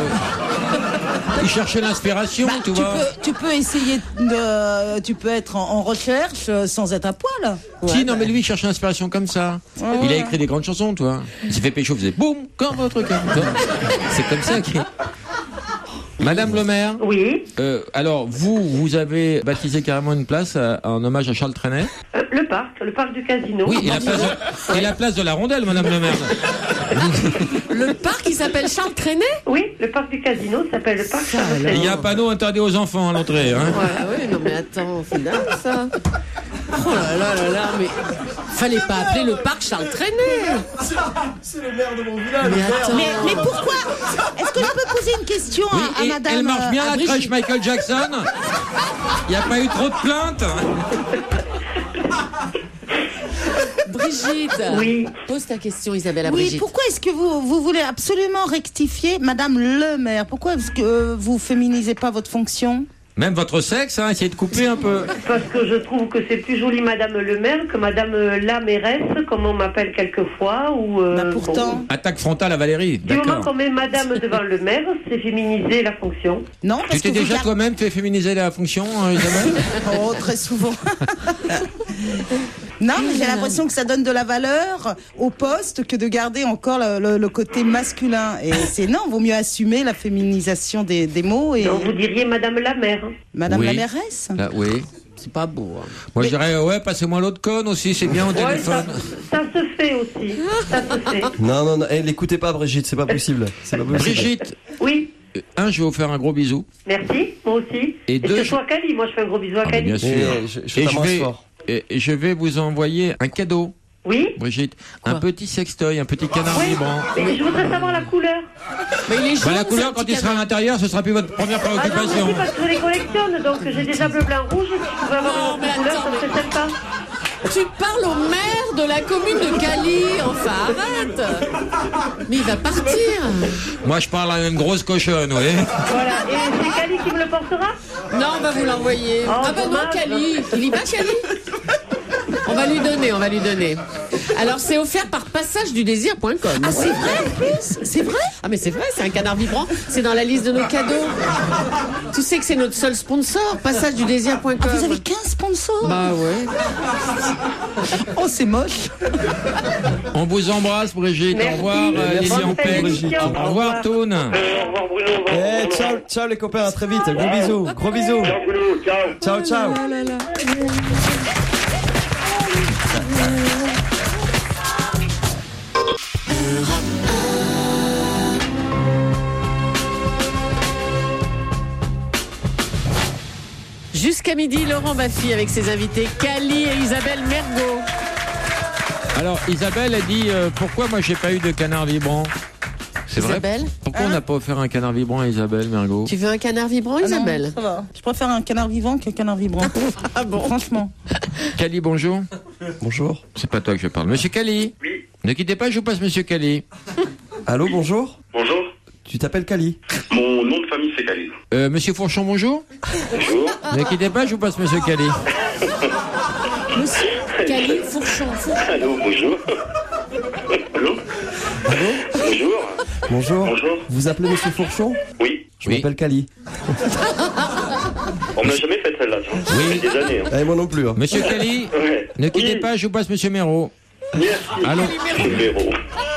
il cherchait l'inspiration, Bah, tu tu, vois. peux, tu peux essayer de. Tu peux être en, en recherche euh, sans être à poil. Si, non, mais lui, il cherchait l'inspiration comme ça. Ouais. Il a écrit des grandes chansons, tu vois. Il s'est fait pécho, il faisait boum, comme votre cœur. Tu vois. C'est comme ça qu'il... Madame le maire, Oui. euh, alors vous, vous avez baptisé carrément une place à- en hommage à Charles Trenet. Euh, le parc, le parc du casino. Oui, et la place de, et la place de la Rondelle, Madame le maire. Le parc, il s'appelle Charles Trenet? Oui, le parc du casino s'appelle le parc Charles Il y a un panneau interdit aux enfants à l'entrée. Hein. Voilà, oui, non mais attends, c'est dingue ça. Oh là là là là, mais fallait pas appeler le parc Charles Trenet. c'est le maire de mon village. Mais attends. Mais, mais pourquoi? Est-ce que je peux poser une question Oui, à, à et madame elle marche bien euh, à la Brigitte crèche Michael Jackson. Il n'y a pas eu trop de plaintes. Brigitte. Oui. Pose ta question, Isabelle, à Oui, Brigitte. pourquoi est-ce que vous, vous voulez absolument rectifier Madame le maire? Pourquoi est-ce que vous féminisez pas votre fonction? Même votre sexe, hein, essayez de couper un peu. Parce que je trouve que c'est plus joli Madame le maire que Madame la mairesse, comme on m'appelle quelquefois. Ou, euh, bah pourtant. Bon. Attaque frontale à Valérie. Du moment D'accord. qu'on met Madame devant le maire, c'est féminiser la fonction. Non, parce Tu t'es que déjà vous... toi-même fait féminiser la fonction, euh, Isabelle? Oh, très souvent. Non, mais j'ai l'impression que ça donne de la valeur au poste que de garder encore le, le, le côté masculin. Et c'est non, vaut mieux assumer la féminisation des, des mots. Et... Donc vous diriez Madame la maire. Madame Oui. la mairesse. Là, oui. C'est pas beau. Hein. Moi, je dirais, ouais, passez-moi l'autre conne aussi, c'est bien au Ouais, téléphone. ça, ça se fait aussi. Ça se fait. Non, non, non, eh, l'écoutez pas, Brigitte, c'est pas possible. C'est pas possible. Brigitte, Oui, euh, un, je vais vous faire un gros bisou. merci, moi aussi. Et Et deux, ce je- soit Cali, moi je fais un gros bisou à Ah, mais Cali. bien sûr. Eh, je- je Et je t'embrasse vais, fort. et je vais vous envoyer un cadeau. Oui. Brigitte, un petit sextoy, un petit canard Oui, vibrant. mais je voudrais savoir la couleur. Mais il est jaune, Bah, la ce couleur, quand petit il sera à canard. l'intérieur, ce sera plus votre première Ah non, mais préoccupation. si, parce que je les collectionne, donc j'ai déjà bleu, blanc, rouge, si je pouvais avoir Non, une mais autre couleur, attends, ça serait sympa. Tu parles au maire de la commune de Cali. Enfin, arrête. Mais il va partir. Moi, je parle à une grosse cochonne, oui. Voilà, et c'est Cali qui me le portera? Non, on va vous l'envoyer. Oh, ah bah non, dommage. Cali. Il y va, Cali? On va lui donner, on va lui donner. Alors, c'est offert par passage du désir point com. Ah, c'est vrai en plus? C'est vrai? Ah, mais c'est vrai, c'est un canard vibrant. C'est dans la liste de nos cadeaux. Tu sais que c'est notre seul sponsor, passage du désir point com. Ah, vous avez quinze sponsors? Bah ouais. Oh, c'est moche. On vous embrasse, Brigitte. Merci. Au revoir, euh, Lily Bonne Ampec. félicitations. Au Au revoir, revoir. Toon. Au revoir Bruno. Au revoir. Eh, ciao, ciao les copains, à très vite. Gros bisous, gros bisous. Ciao Bruno, ciao. Ciao, ciao. Oh là là. Jusqu'à midi, Laurent Baffy avec ses invités Cali et Isabelle Mergo. Alors, Isabelle a dit euh, pourquoi moi j'ai pas eu de canard vibrant. C'est vrai. Isabelle Pourquoi Hein on n'a pas offert un canard vibrant à Isabelle Mergo? Tu veux un canard vibrant, Ah non, Isabelle? ça va. Je préfère un canard vivant qu'un canard vibrant. Ah bon? Franchement. Cali, bonjour. Bonjour. C'est pas toi que je parle. Monsieur Cali. Oui. Ne quittez pas, je vous passe Monsieur Cali. Allô, bonjour. Bonjour. Tu t'appelles Cali? Mon nom de famille c'est Cali. Euh, Monsieur Fourchon, bonjour. Bonjour. Ne quittez pas, je vous passe Monsieur Cali. Monsieur Cali Fourchon. Allô, bonjour. Allô. Allô? Bonjour. Bonjour. Bonjour. Vous appelez Monsieur Fourchon? Oui. Je Oui. m'appelle Cali. On me l'a jamais fait celle-là. Ça. Ça Oui. fait des années. Hein. Eh, moi non plus. Hein. Monsieur Cali, Ouais. ne quittez Oui. pas, je vous passe Monsieur Méro. Merci. Allô. Numéro.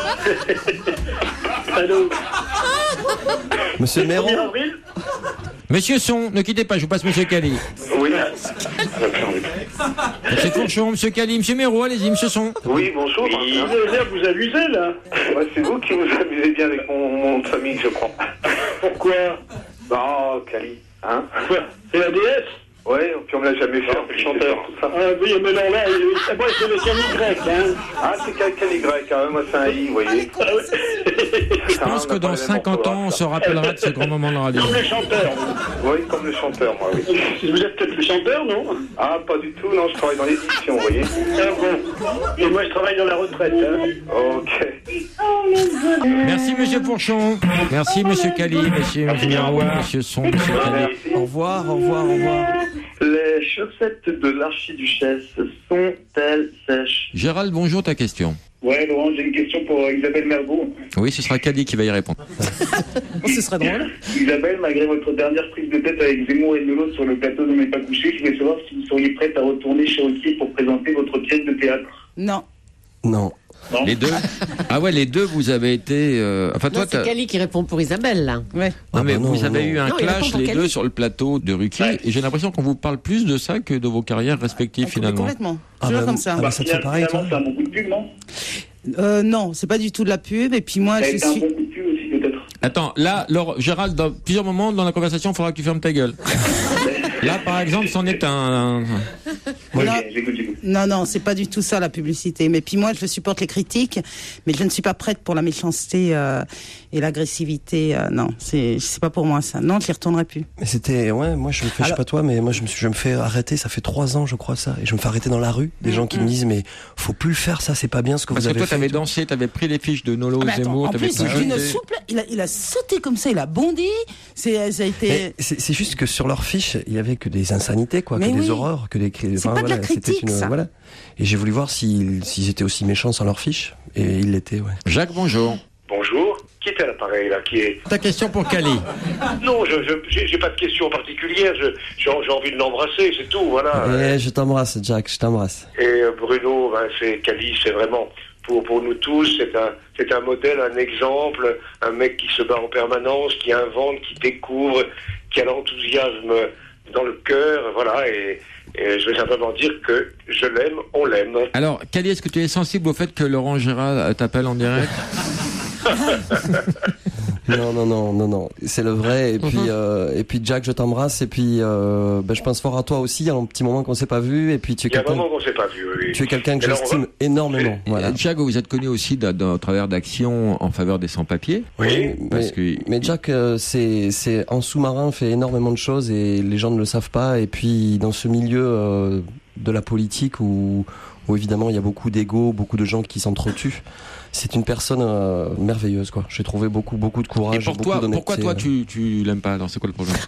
Allô. Monsieur Méron? premier avril. Monsieur Son, ne quittez pas, je vous passe Monsieur Cali. Oui. Monsieur Fourchon, Monsieur Cali, Monsieur Méro, allez-y, Monsieur Son. Oui, bonjour. Oui. Vous abusez là. Ouais, c'est vous qui vous amusez bien avec mon, mon nom de famille, je crois. Pourquoi? Oh, Cali. Hein? C'est la déesse? Ouais, puis on me l'a jamais fait. C'est le chanteur. Ah oui, mais non, là, moi c'est le Cali grec, hein. Ah, c'est Cali grec, hein. Moi c'est un I, vous voyez. Je pense que dans cinquante ans, on se rappellera de ce grand moment de la radio. Comme le chanteur. Oui, comme le chanteur, moi, oui. Vous êtes peut-être le chanteur, non? Ah, pas du tout, non, je travaille dans l'édition, vous voyez. Ah bon. Et moi, je travaille dans la retraite, hein. Ok. Merci Monsieur Fourchon. Merci Monsieur Cali, Monsieur Méro, Monsieur Son, Monsieur Cali. Au revoir, au revoir, au revoir. Les chaussettes de l'archiduchesse sont-elles sèches? Gérald, bonjour, ta question. Ouais, Laurent, j'ai une question pour Isabelle Mergo. Oui, ce sera Cali qui va y répondre. Oh, ce serait drôle. Isabelle, malgré votre dernière prise de tête avec Zemmour et Melot sur le plateau Ne m'est pas couché, je voulais savoir si vous seriez prête à retourner chez Ruquier pour présenter votre pièce de théâtre. Non. Non. Non. Les deux. Ah ouais, les deux, vous avez été. euh, Enfin, toi, Non, c'est t'as- Cali qui répond pour Isabelle, là. Ouais. Non, mais Ah bah non, vous avez non. eu un Non, il clash, répond pour les Cali. deux, sur le plateau de Ruquier, Ouais. et j'ai l'impression qu'on vous parle plus de ça que de vos carrières respectives, Mais finalement. complètement. Ah Toujours bah, comme ça. ah bah, ça te fait pareil, toi? C'est un bon coup de pub, non? Euh, non, c'est pas du tout de la pub. Et puis moi, Ça a je été un suis. bon coup de pub aussi, peut-être. Attends, là, Laure- Gérald, dans plusieurs moments dans la conversation, il faudra que tu fermes ta gueule. Là, par exemple, c'en est un. Oui, Non. ok, j'écoute, j'écoute. Non, non, c'est pas du tout ça la publicité. Mais puis moi, je supporte les critiques, mais je ne suis pas prête pour la méchanceté euh, et l'agressivité. Euh, non, c'est c'est pas pour moi ça. Non, je n'y retournerai plus. Mais c'était, ouais, moi je me fais, Alors... je sais pas toi, mais moi je me, suis, je me fais arrêter. Ça fait trois ans, je crois ça, et je me fais arrêter dans la rue. Des mmh, gens qui mmh. me disent, mais faut plus le faire, ça, c'est pas bien ce que Parce vous que avez toi, fait. Parce que toi, t'avais dansé, t'avais pris les fiches de Nolo ah, bah, Zemmour. En plus, c'est une souple. Il a, il a sauté comme ça, il a bondi. C'est, ça a été. C'est, c'est juste que sur leur fiche, il y avait que des insanités, quoi, mais que oui. des horreurs, que des. C'est enfin, pas voilà, de la critique, une, ça. Voilà. Et j'ai voulu voir s'ils, s'ils étaient aussi méchants sans leur fiche, et ils l'étaient, ouais. Jacques, bonjour. Bonjour. Qui est à l'appareil là? Qui est? Ta question pour Cali? Non, je, je j'ai, j'ai pas de question particulière. Je, j'ai, j'ai envie de l'embrasser, c'est tout, voilà. Et je t'embrasse, Jack, je t'embrasse. Et euh, Bruno, ben, c'est Cali, c'est vraiment pour pour nous tous, c'est un c'est un modèle, un exemple, un mec qui se bat en permanence, qui invente, qui découvre, qui a l'enthousiasme dans le cœur, voilà. Et, et je vais simplement dire que je l'aime, on l'aime. Alors, Cali, est-ce que tu es sensible au fait que Laurent Gérard t'appelle en direct? Non, non, non, non, non. C'est le vrai. Et puis, euh, et puis Jack, je t'embrasse. Et puis, euh, ben, je pense fort à toi aussi. Il y a un petit moment qu'on s'est pas vu. Et puis, tu es Il y a un quelqu'un. moment qu'on s'est pas vu. Oui. Tu es quelqu'un que Et j'estime va... énormément. Et, voilà. Jack, vous êtes connu aussi au travers d'actions en faveur des sans-papiers. Oui. Parce mais, que... mais Jack, euh, c'est, c'est en sous-marin fait énormément de choses et les gens ne le savent pas. Et puis, dans ce milieu euh, de la politique où, où évidemment il y a beaucoup d'ego, beaucoup de gens qui s'entretuent. C'est une personne euh, merveilleuse, quoi. J'ai trouvé beaucoup, beaucoup de courage. Et pour beaucoup toi, d'honnêteté. pourquoi toi tu, tu l'aimes pas? Alors, c'est quoi le problème?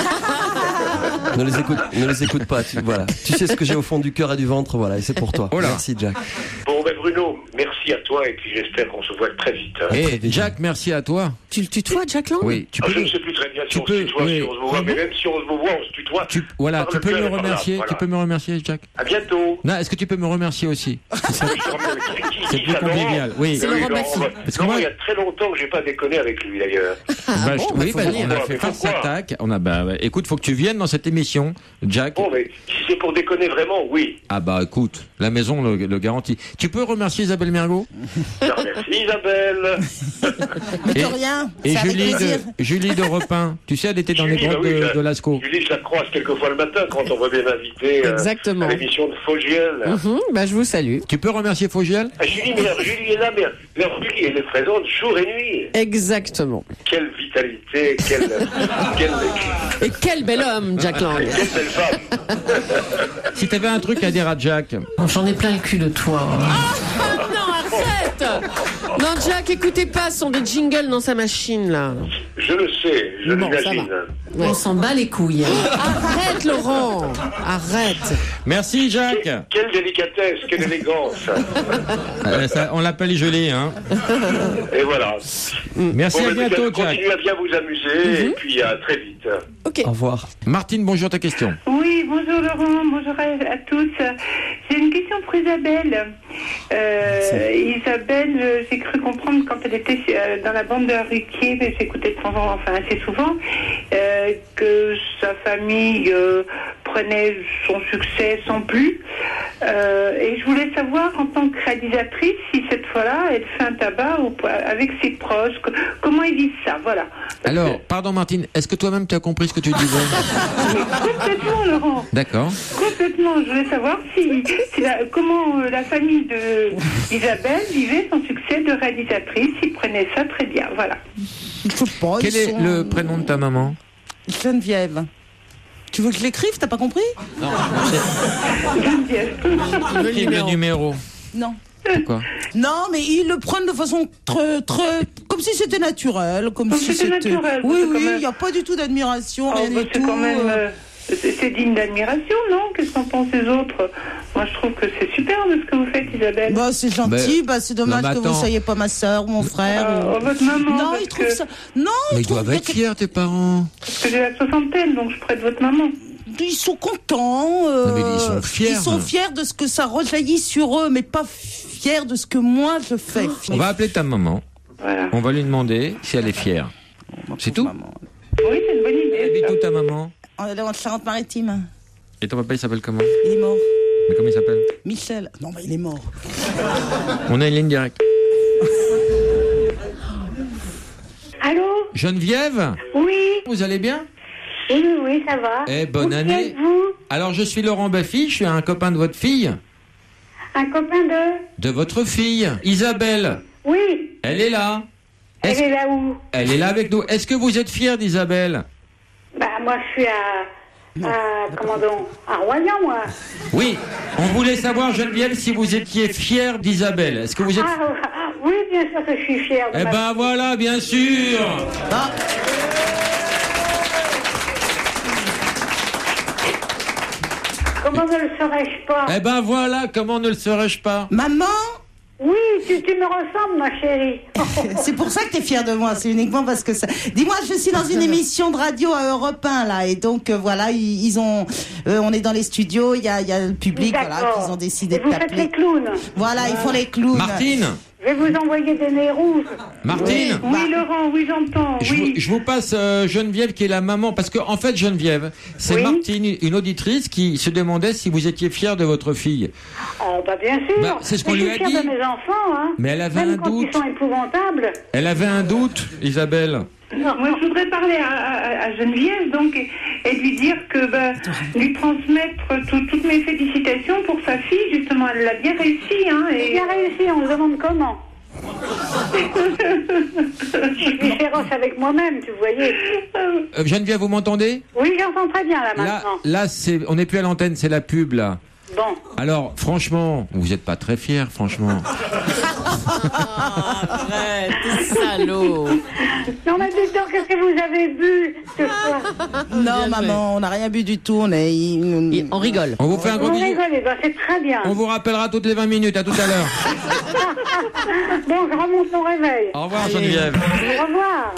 Ne les écoute, ne les écoute pas. Tu, voilà. Tu sais ce que j'ai au fond du cœur et du ventre, voilà. Et c'est pour toi. Oh là. Merci, Jack. Bon, ben Bruno, merci à toi et puis j'espère qu'on se voit très vite. Hein. Et Jack, merci à toi. Tu le tutoies, Jack Lang? Oui. Tu ah, peux je le... ne sais plus très bien si tu on peux... se tutoie, oui. si on se voit, mais même si on se voit, on se tutoie. Tu... Voilà, tu peux me remercier. Voilà. Tu peux me remercier, Jack. À bientôt. Non, est-ce que tu peux me remercier aussi? C'est plus convivial. Oui. C'est Laurent Baffy. Parce que moi, il y a très longtemps que j'ai pas déconné avec lui d'ailleurs. Ah, bah, bon, je... Oui, bah, on a voir, fait face attaque. On a, bah, bah, écoute, faut que tu viennes dans cette émission, Jack. Bon, mais si c'est pour déconner vraiment, oui. Ah bah écoute, la maison le, le garantit. Tu peux remercier Isabelle Mergo? Merci Isabelle. Mais et, de rien. Et c'est Julie avec de, Julie de Repin. Tu sais, elle était dans Julie, les groupes bah oui, de, je, de Lascaux. Julie, je la croise quelquefois le matin quand on va bien m'inviter euh, Exactement. à l'émission de Fogiel. Mm-hmm, bah, je vous salue. Tu peux remercier Fogiel? Ah, Julie, mais Julie est là, mais mais Julie, elle est présente jour et nuit. Exactement. Quelle vitalité, quelle... quelle... Et quel bel homme, Jack Lang. Quelle belle femme. Si t'avais un truc à dire à Jack. Bon, j'en ai plein le cul de toi. Ah non, arrête. Non, Jack, écoutez pas, ce sont des jingles dans sa machine, là. Je le sais, je bon, l'imagine. Ouais. On s'en bat les couilles. Arrête, Laurent. Arrête. Merci, Jacques. Quelle, quelle délicatesse, quelle élégance. euh, ça, on l'appelle gelé, hein. Et voilà. Merci, bon, à bientôt, Jack. Continuez à bien vous amuser, mm-hmm. et puis à très vite. Ok. Au revoir. Martine, bonjour, ta question. Oui, bonjour Laurent, bonjour à, à tous. J'ai une question pour Isabelle. Euh, Isabelle, j'ai cru comprendre quand elle était dans la bande de Ruquier, mais j'écoutais de temps en temps, enfin assez souvent, euh, que sa famille euh, prenait son succès sans plus. Euh, et je voulais savoir, en tant que réalisatrice, si cette fois-là, elle fait un tabac ou pas, avec ses proches, que, comment ils vivent ça, voilà. Parce Alors, que... pardon Martine, est-ce que toi-même tu as compris ce que tu disais? Complètement, Laurent. D'accord. Complètement. Je voulais savoir si, si la, comment euh, la famille de Isabelle vivait son succès de réalisatrice. Ils prenaient ça très bien, voilà. Je sais pas. Quel est sont... le prénom de ta maman? Geneviève. Tu veux que je l'écrive? T'as pas compris? Non. Geneviève. Le numéro. Le numéro. Non. Pourquoi? Non, mais ils le prennent de façon très, très, comme si c'était naturel, comme, comme si c'était c'était. Naturel, oui, oui, il même... n'y a pas du tout d'admiration, oh, rien bah, du c'est tout. Quand même, euh, c'est, c'est digne d'admiration, non? Qu'est-ce qu'en pensent les autres? Moi, je trouve que c'est super de ce que vous faites, Isabelle. Bah, c'est gentil. Bah, bah, c'est dommage non, que vous ne soyez pas ma sœur ou mon frère. Euh, ou... Votre maman. Non, ils trouvent que... ça. Non. Mais ils doivent être fiers, tes parents. Parce que j'ai la soixantaine, donc je prête votre maman. Ils sont contents. Euh, non, mais ils sont fiers. Ils sont fiers de ce que ça rejaillit sur eux, mais pas fiers de ce que moi je fais. On va appeler ta maman. Voilà. On va lui demander si elle est fière. Oh, c'est tout. Maman. Oui, c'est une bonne idée. Elle habite où ta maman? Elle est en Charente-Maritime. Et ton papa il s'appelle comment? Il est mort. Mais comment il s'appelle? Michel. Non, mais il est mort. On a une ligne directe. Allô? Geneviève? Oui. Vous allez bien? Oui, oui, ça va. Eh, bonne Où année. êtes-vous? Alors, je suis Laurent Baffy, je suis un copain de votre fille. Un copain de... De votre fille, Isabelle. Oui. Elle est là. Elle Est-ce- est là où? Elle est là avec nous. Est-ce que vous êtes fière d'Isabelle? Bah, moi, je suis à... à comment donc? À Royan, moi. Oui. On voulait savoir, Geneviève, si vous étiez fière d'Isabelle. Est-ce que vous êtes... Ah, oui, bien sûr que je suis fière. de Eh ma- ben voilà, bien sûr. Comment ne le serais-je pas? Eh ben voilà, comment ne le serais-je pas? Maman, Oui, tu, tu me ressembles, ma chérie. c'est pour ça que t'es fière de moi, c'est uniquement parce que ça... Dis-moi, je suis dans une émission de radio à Europe un, là, et donc, euh, voilà, ils, ils ont... euh, on est dans les studios, il y a, il y a le public, voilà, D'accord. qu'ils ont décidé Et de vous faites t'appeler. les clowns. Voilà, ils font les clowns. Martine, Je vais vous envoyer des nez rouges. Martine. Oui, oui, Laurent, oui, j'entends. Je, Oui. vous, je vous passe euh, Geneviève qui est la maman, parce que en fait Geneviève, c'est Oui. Martine, une auditrice qui se demandait si vous étiez fière de votre fille. Oh, bah, bien sûr. Bah, c'est ce qu'on Mais lui je a suis dit. fière de mes enfants, hein. Mais elle avait Même un quand doute. ils sont épouvantables. Elle avait un doute, Isabelle. Non, moi, je voudrais parler à, à- à Geneviève, donc, et, et lui dire que, bah, lui transmettre tout- toutes mes félicitations pour sa fille, justement, elle l'a bien réussi, hein. Et... Bien réussi, on se demande comment. Je suis féroce avec moi-même, tu voyais. Euh, Geneviève, vous m'entendez? Oui, j'entends très bien, là, Là, maintenant. là, c'est, on n'est plus à l'antenne, c'est la pub là. Bon. Alors, franchement, vous n'êtes pas très fiers, franchement. Arrête, salaud. Non, mais dites donc, qu'est-ce que vous avez bu ce soir? Non, maman, on n'a rien bu du tout, on est... Et on rigole. On vous fait un gros Vous bisou. rigolez, bah, c'est très bien. On vous rappellera toutes les vingt minutes. À tout à l'heure. Bon, je remonte mon réveil. Au revoir, Geneviève. Au revoir.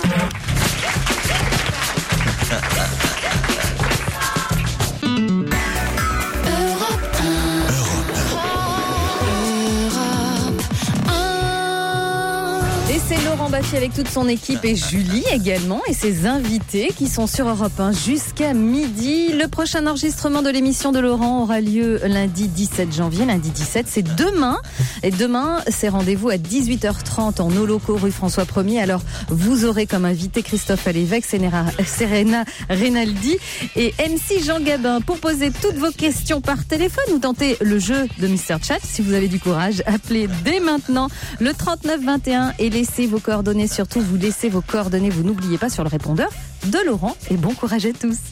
Et c'est Laurent Baffy avec toute son équipe et Julie également et ses invités qui sont sur Europe un jusqu'à midi. Le prochain enregistrement de l'émission de Laurent aura lieu lundi dix-sept janvier. Lundi dix-sept, c'est demain. Et demain, c'est rendez-vous à dix-huit heures trente en nos locaux rue François premier. Alors, vous aurez comme invité Christophe Alévèque, Serena Rinaldi et M C Jean Gabin pour poser toutes vos questions par téléphone ou tenter le jeu de Mister Chat. Si vous avez du courage, appelez dès maintenant le trente-neuf vingt et un et laissez vos coordonnées. Surtout, vous laissez vos coordonnées. Vous n'oubliez pas sur le répondeur de Laurent. Et bon courage à tous.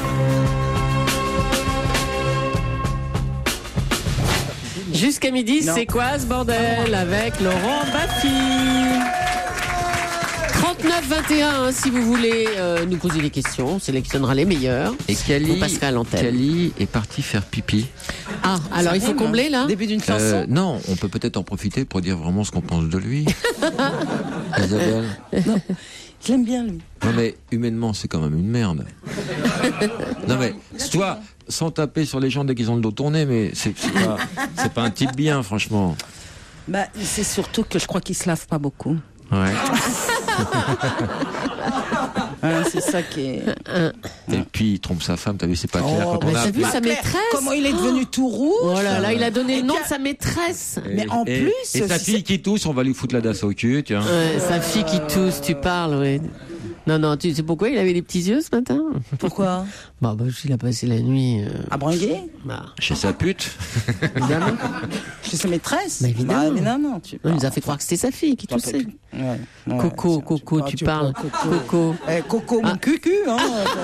Jusqu'à midi, Non. c'est quoi ce bordel avec Laurent Baffy? trente-neuf vingt et un, hein, si vous voulez euh, nous poser des questions, on sélectionnera les meilleurs. Et Cali, On passera à l'antenne. Cali est parti faire pipi. Ah, alors il faut combler là? Début d'une chanson. Euh, non, on peut peut-être en profiter pour dire vraiment ce qu'on pense de lui. Isabelle. Je l'aime bien, lui. Non mais humainement, c'est quand même une merde. Non mais toi, sans taper sur les gens dès qu'ils ont le dos tourné, mais c'est c'est pas, c'est pas un type bien, franchement. Bah, c'est surtout que je crois qu'il se lave pas beaucoup. Ouais. Hein, c'est ça qui est... Et puis il trompe sa femme, t'as vu, c'est pas clair. Oh, Quand on mais a T'as vu appelé- sa maîtresse? Comment il est devenu tout rouge? Oh là là, il a donné Et le nom puis- de sa maîtresse. Mais en et, plus, et sa si fille c'est- qui tousse, on va lui foutre la dasse au cul, tiens. Ouais, sa fille qui tousse, tu parles, ouais. Non, non, tu sais pourquoi il avait des petits yeux ce matin? Pourquoi? Bah, bah, il a passé la nuit. Euh... À Branguer? Bah, Chez sa pute. évidemment. Chez sa maîtresse? Bah, évidemment. Bah, mais non, non, tu Non, il nous a fait croire que c'était sa fille qui toussait. Ouais, ouais, Coco, tiens, Coco, ah, tu parles. Coco. Coco. Eh, Coco, mon Ah. cucu, hein.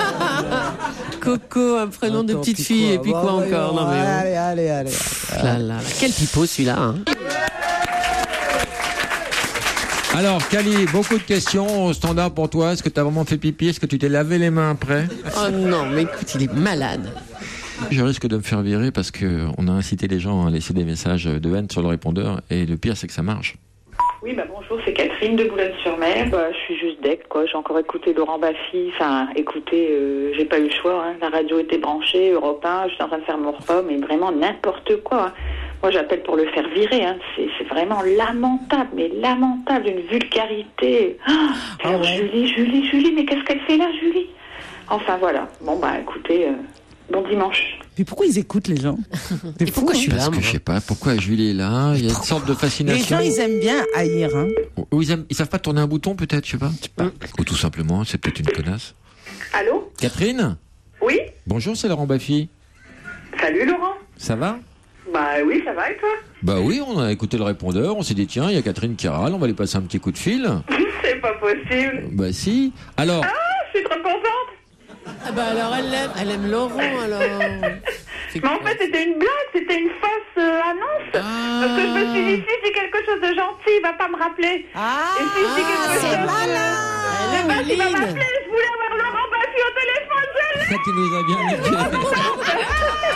Coco, un prénom de Attends, petite puis fille, et puis Bah, quoi voyons, encore? Non, mais. Allez, allez, allez. oh. Là, là, là. Quel pipeau celui-là, hein. Alors, Cali, beaucoup de questions. Standard pour toi. Est-ce que tu as vraiment fait pipi? Est-ce que tu t'es lavé les mains après? Oh non, mais écoute, il est malade. Je risque de me faire virer parce que on a incité les gens à laisser des messages de haine sur le répondeur. Et le pire, c'est que ça marche. Oui, bah bonjour, c'est Catherine de Boulogne-sur-Mer. Bah, je suis juste deck, quoi. J'ai encore écouté Laurent Baffy. Enfin, écoutez, euh, j'ai pas eu le choix. Hein. La radio était branchée, Europe un, j'étais en train de faire mon repas, mais vraiment n'importe quoi. Hein. Moi, j'appelle pour le faire virer. Hein. C'est, c'est vraiment lamentable, mais lamentable, d'une vulgarité. Oh, alors, ouais. Julie, Julie, Julie, mais qu'est-ce qu'elle fait là, Julie? Enfin, voilà. Bon, bah, écoutez, euh, bon dimanche. Mais pourquoi ils écoutent, les gens? Et pourquoi je suis Parce là, que moi je sais pas pourquoi Julie est là. Il y a une sorte de Les fascination. gens, ils aiment bien haïr, hein. Ou ils, aiment, ils savent pas tourner un bouton, peut-être, je sais pas. Ou tout simplement, c'est peut-être une connasse. Allô? Catherine? Oui? Bonjour, c'est Laurent Baffy. Salut, Laurent. Ça va? Bah oui, ça va et toi? Bah oui, on a écouté le répondeur, on s'est dit tiens, il y a Catherine qui râle, on va lui passer un petit coup de fil. C'est pas possible. Bah si. Alors. Ah, je suis trop contente. Ah bah alors elle l'aime, elle aime Laurent alors. Mais en fait c'était une blague, c'était une fausse euh, annonce. Ah. Parce que je me suis dit si je dis quelque chose de gentil, il va pas me rappeler. Ah, et si je dis quelque chose c'est de malin. Eh ben, il va m'appeler, je voulais avoir Laurent Baffy au téléphone, je l'ai. Ça, tu nous as bien niqué.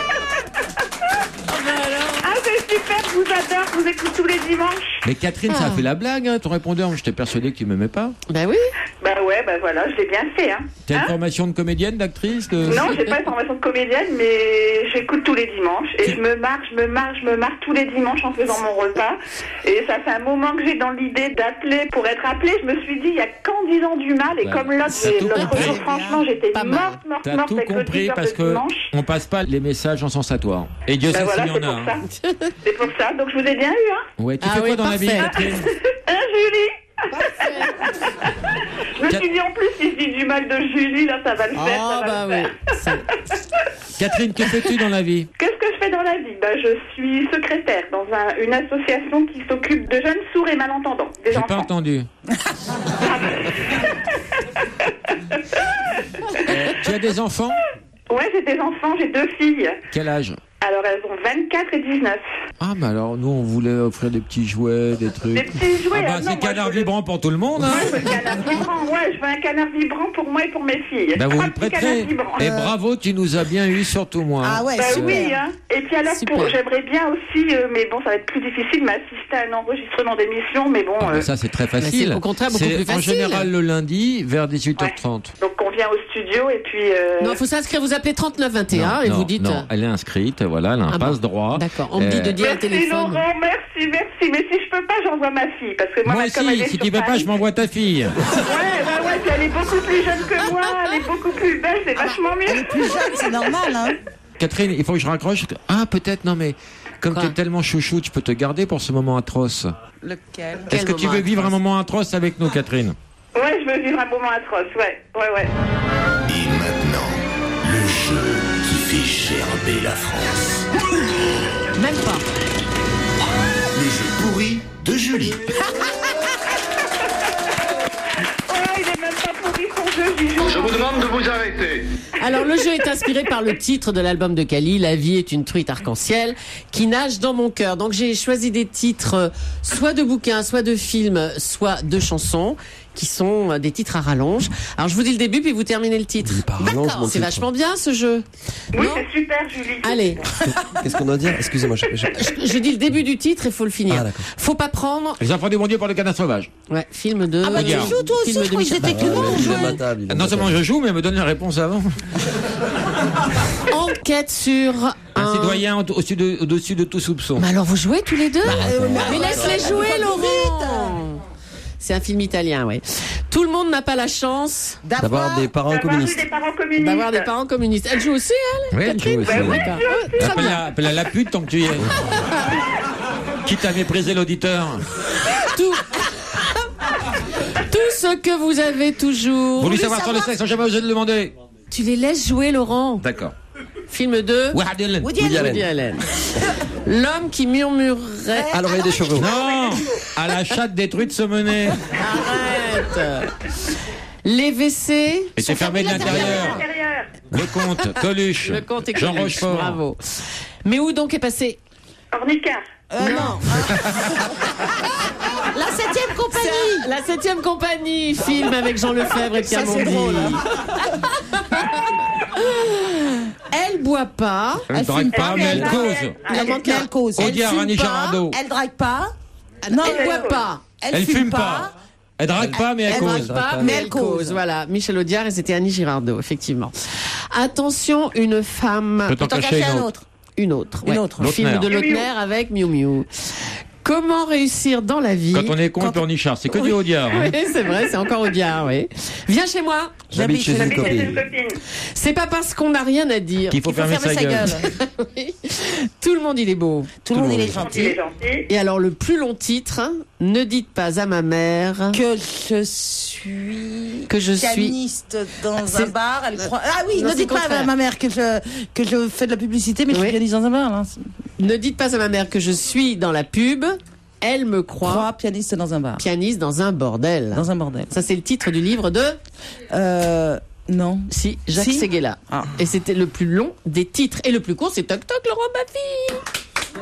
Ah c'est super, je vous adore, je vous écoute tous les dimanches. Mais Catherine, ça a fait la blague, hein, ton répondeur. Je t'ai persuadé que tu m'aimais pas. Bah oui. Bah ouais, bah voilà, je l'ai bien fait. Hein. T'as une Hein formation de comédienne, d'actrice de... Non, j'ai pas une formation de comédienne, mais j'écoute tous les dimanches. Et je me marre, je me marre, je me marre tous les dimanches en faisant mon repas. Et ça fait un moment que j'ai dans l'idée d'appeler pour être appelée. Je me suis dit, il y a qu'en disant du mal. Et Ouais. comme l'autre, T'as j'ai- tout l'autre compris. jour, franchement, j'étais morte, morte, T'as morte tout avec le compris teaser parce de que dimanche. on passe pas les messages en sensatoire. Et Dieu Ben sait voilà, s'il y c'est en a. pour ça. hein. C'est pour ça. Donc je vous ai bien eu, hein. Ouais, tu Ah fais oui, quoi dans la vie, parfait. Catherine? Hein, Julie? Je me suis dit en plus, si je dis du mal de Julie, là, ça va le faire. Ah ça va bah le oui. faire. Catherine, que fais-tu dans la vie? Qu'est-ce que je fais dans la vie? Ben, je suis secrétaire dans un- une association qui s'occupe de jeunes sourds et malentendants. Des J'ai enfants. pas entendu. Euh, tu as des enfants? Ouais, j'ai des enfants, j'ai deux filles. Quel âge? Alors, elles ont vingt-quatre et dix-neuf. Ah, bah alors, nous, on voulait offrir des petits jouets, des trucs. Des petits jouets, Ah, bah, ah, non, c'est moi, canard je veux- vibrant pour tout le monde, hein. Moi, je veux le canard vibrant. Ouais, je veux un canard vibrant pour moi et pour mes filles. Bah, vous Trois le petits prêterez. canards vibrants. Et bravo, tu nous as bien eu, surtout moi. Ah ouais, Bah super. oui, hein. Et puis alors, Super. pour, j'aimerais bien aussi, euh, mais bon, ça va être plus difficile, m'assister à un enregistrement d'émission, mais bon. Ah, bah, euh, ça, c'est très c'est facile. au contraire beaucoup C'est plus en facile. général le lundi vers dix-huit heures trente. Donc on vient au studio et puis. Euh... Non, faut s'inscrire, vous appelez trente-neuf vingt et un et non, vous dites. non, elle est inscrite, voilà, elle a un Ah bon. passe-droit. D'accord, on me dit Euh, de dire un Merci téléphone. Laurent, merci, merci. Mais si je peux pas, j'envoie ma fille. Parce que moi, Moi ma com, elle aussi, est si sur tu veux pas, Paris. je m'envoie ta fille. Ouais, ouais, ouais, puis elle est beaucoup plus jeune que moi, elle est beaucoup plus belle, c'est vachement mieux. Elle est plus jeune, c'est normal, hein. Catherine, il faut que je raccroche. Ah, peut-être, non, mais comme Quoi tu es tellement chouchou, tu peux te garder pour ce moment atroce. Lequel? Est-ce que tu veux vivre un moment atroce avec nous, Catherine? Ouais, je veux vivre un moment atroce, ouais, ouais, ouais. Et maintenant, le jeu qui fait gerber la France. Même pas. Le jeu pourri de Julie. Ouais, il est même pas pourri son jeu, j'y joue. Je vous demande de vous arrêter. Alors le jeu est inspiré par le titre de l'album de Cali, La vie est une truite arc-en-ciel qui nage dans mon cœur. Donc j'ai choisi des titres euh, soit de bouquins, soit de films, soit de chansons qui sont euh, des titres à rallonge. Alors je vous dis le début puis vous terminez le titre. rallonge, mon C'est titre. vachement bien ce jeu. Oui, Non c'est super, Julie. Allez, Qu'est-ce qu'on doit dire? Excusez-moi, je, je- je, je dis le début du titre et faut le finir. Ah, d'accord. Faut pas prendre. Les enfants du bon Dieu pour le canard sauvage. Ouais, film de. Ah bah tu Regarde. joues toi aussi, Film je de crois que Michel j'étais Bachelot. que Ah, moi, mais il je est jouais. matable, il est Non seulement matable. je joue, mais elle me donne la réponse avant. Enquête sur Un un. citoyen au- au-dessus de, au-dessus de tout soupçon. Mais alors vous jouez tous les deux attends. Mais laisse-les jouer, Laurent. C'est un film italien, ouais. Tout le monde n'a pas la chance D'avoir des parents D'avoir eu communistes. des parents communistes. d'avoir des parents communistes. Elle joue aussi, elle Oui, elle joue aussi. Bah oui, D'accord. je joue Oh, très Appelle bien. la, appelle la pute tant que tu y es. Quitte à mépriser l'auditeur. Tout... Tout ce que vous avez toujours. Voulu savoir sur le sexe sans jamais osé le demander. Tu les laisses jouer, Laurent. D'accord. Film de Woody Allen. Woody Woody Allen. Allen. Woody Allen. L'homme qui murmurait. À l'oreille des chevaux. Non, à la chatte détruite se mener. Arrête. Les W C. Et c'est fermé de l'intérieur. Intérieur. Le comte, Coluche, Le compte est Jean connu. Rochefort. Bravo. Mais où donc est passé Ornica. Euh, non. La septième compagnie. La septième compagnie, film avec Jean Lefebvre et Pierre Ça, c'est Mondi. drôle, hein. Elle boit pas. Elle ne drague pas, mais elle cause. Il en manque un. Elle cause. Elle Audiard, fume Annie pas. Girardot. Elle drague pas. Non, Elle elle boit cause. pas. Elle fume pas. Elle drague pas, mais elle Elle cause. drague pas, mais elle cause. Voilà, Michel Audiard et c'était Annie Girardot, effectivement. Attention, une femme. Je peux t'en cacher une autre. Une autre. Une ouais. autre. Le film de Lautner. Lautner avec Miu Miu. Comment réussir dans la vie Quand on est con, on pleurnichard. C'est que du Audiard. hein. Oui, c'est vrai, c'est encore Audiard, oui. Viens chez moi. J'habite chez une J'habite chez copine. une copine. C'est pas parce qu'on n'a rien à dire Qu'il faut fermer sa gueule. Oui. Tout le monde, il est beau. Tout le monde, il est Il gentil. est gentil. Et alors, le plus long titre, hein, ne dites pas à ma mère Que je suis que je suis. pianiste dans C'est- un bar. Elle croit... Ah oui, Non, ne c'est dites le pas à contraire. ma mère que je, que je fais de la publicité, mais que Oui. je suis pianiste dans un bar. Là. Ne dites pas à ma mère que je suis dans la pub. Elle me croit. Croix, pianiste dans un bar. Pianiste dans un bordel. Dans un bordel. Ça, c'est le titre du livre de. Euh. Non. Si, Jacques Si. Séguéla. Ah. Et c'était le plus long des titres. Et le plus court, c'est Toc Toc, Laurent Baffy.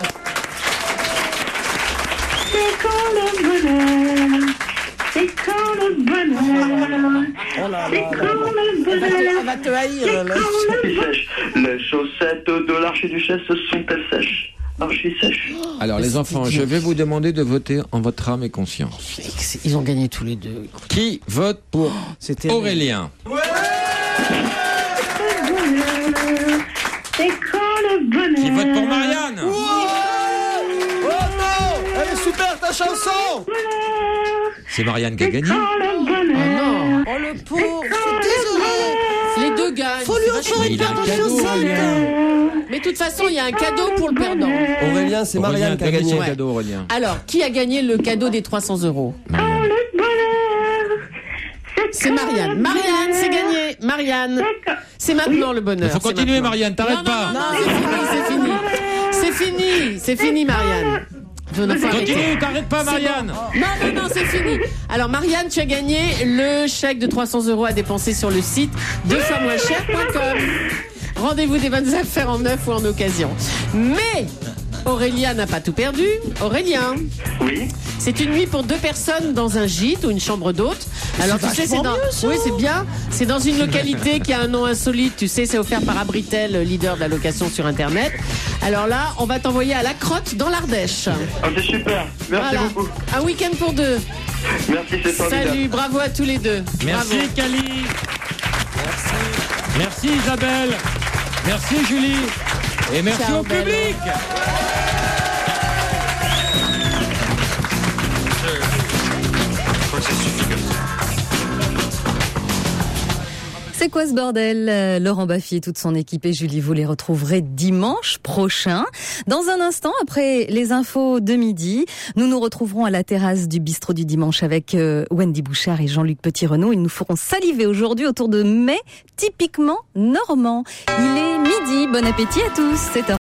C'est quand le bonheur, c'est quand le bonheur, Oh là c'est là quand là là. le Elle va te- bonheur, elle va te haïr, c'est là. quand le Sèche. Les chaussettes de l'archiduchesse sont-elles sèches? Archi sèches. Alors les enfants, je vais vous demander de voter en votre âme et conscience. Ils ont gagné tous les deux. Qui vote pour C'était Aurélien? c'est quand le bonheur. Qui vote pour Marianne? Oh non, elle est super ta chanson. C'est Marianne qui a gagné. Quand le bonheur. Oh le pauvre, c'est désolé. Les deux gagnent. Faut lui C'est offrir vachement une il a paire un de cadeau, chaussettes. Aurélien. Mais de toute façon, il y a un cadeau pour le perdant. Aurélien, c'est Marianne qui a gagné. son cadeau, Aurélien. Alors, qui a gagné le cadeau des trois cents euros? Marianne. Le bonheur, C'est Marianne. Marianne, c'est gagné. Marianne. C'est maintenant le bonheur. Il faut C'est continuer, maintenant. Marianne, t'arrêtes Non, pas. Non, non, non, c'est fini, c'est fini. C'est fini, c'est fini, Marianne. Faut- faut arrêter. Continue, t'arrêtes pas, Marianne. Non, non, non, c'est fini. Alors, Marianne, tu as gagné le chèque de trois cents euros à dépenser sur le site deux fois moins cher point com. Rendez-vous des bonnes affaires en neuf ou en occasion. Mais Aurélien n'a pas tout perdu. Aurélien. Oui. C'est une nuit pour deux personnes dans un gîte ou une chambre d'hôte. Alors tu sais, c'est dans, oui, c'est bien. C'est dans une localité qui a un nom insolite. Tu sais, c'est offert par Abritel, leader de la location sur Internet. Alors là, on va t'envoyer à la Crotte dans l'Ardèche. Ah, c'est super. Merci Voilà. beaucoup. Un week-end pour deux. Merci, c'est formidable. Salut, bravo à tous les deux. Merci, Bravo. Cali. Merci, Isabelle. Merci, Julie. Et merci Ciao, au belle. public. Je crois que ça suffit comme ça. C'est quoi ce bordel? Euh, Laurent Baffy et toute son équipe et Julie, vous les retrouverez dimanche prochain. Dans un instant, après les infos de midi, nous nous retrouverons à la terrasse du bistrot du dimanche avec euh, Wendy Bouchard et Jean-Luc Petit-Renaud. Ils nous feront saliver aujourd'hui autour de mets typiquement normands. Il est midi, bon appétit à tous. C'est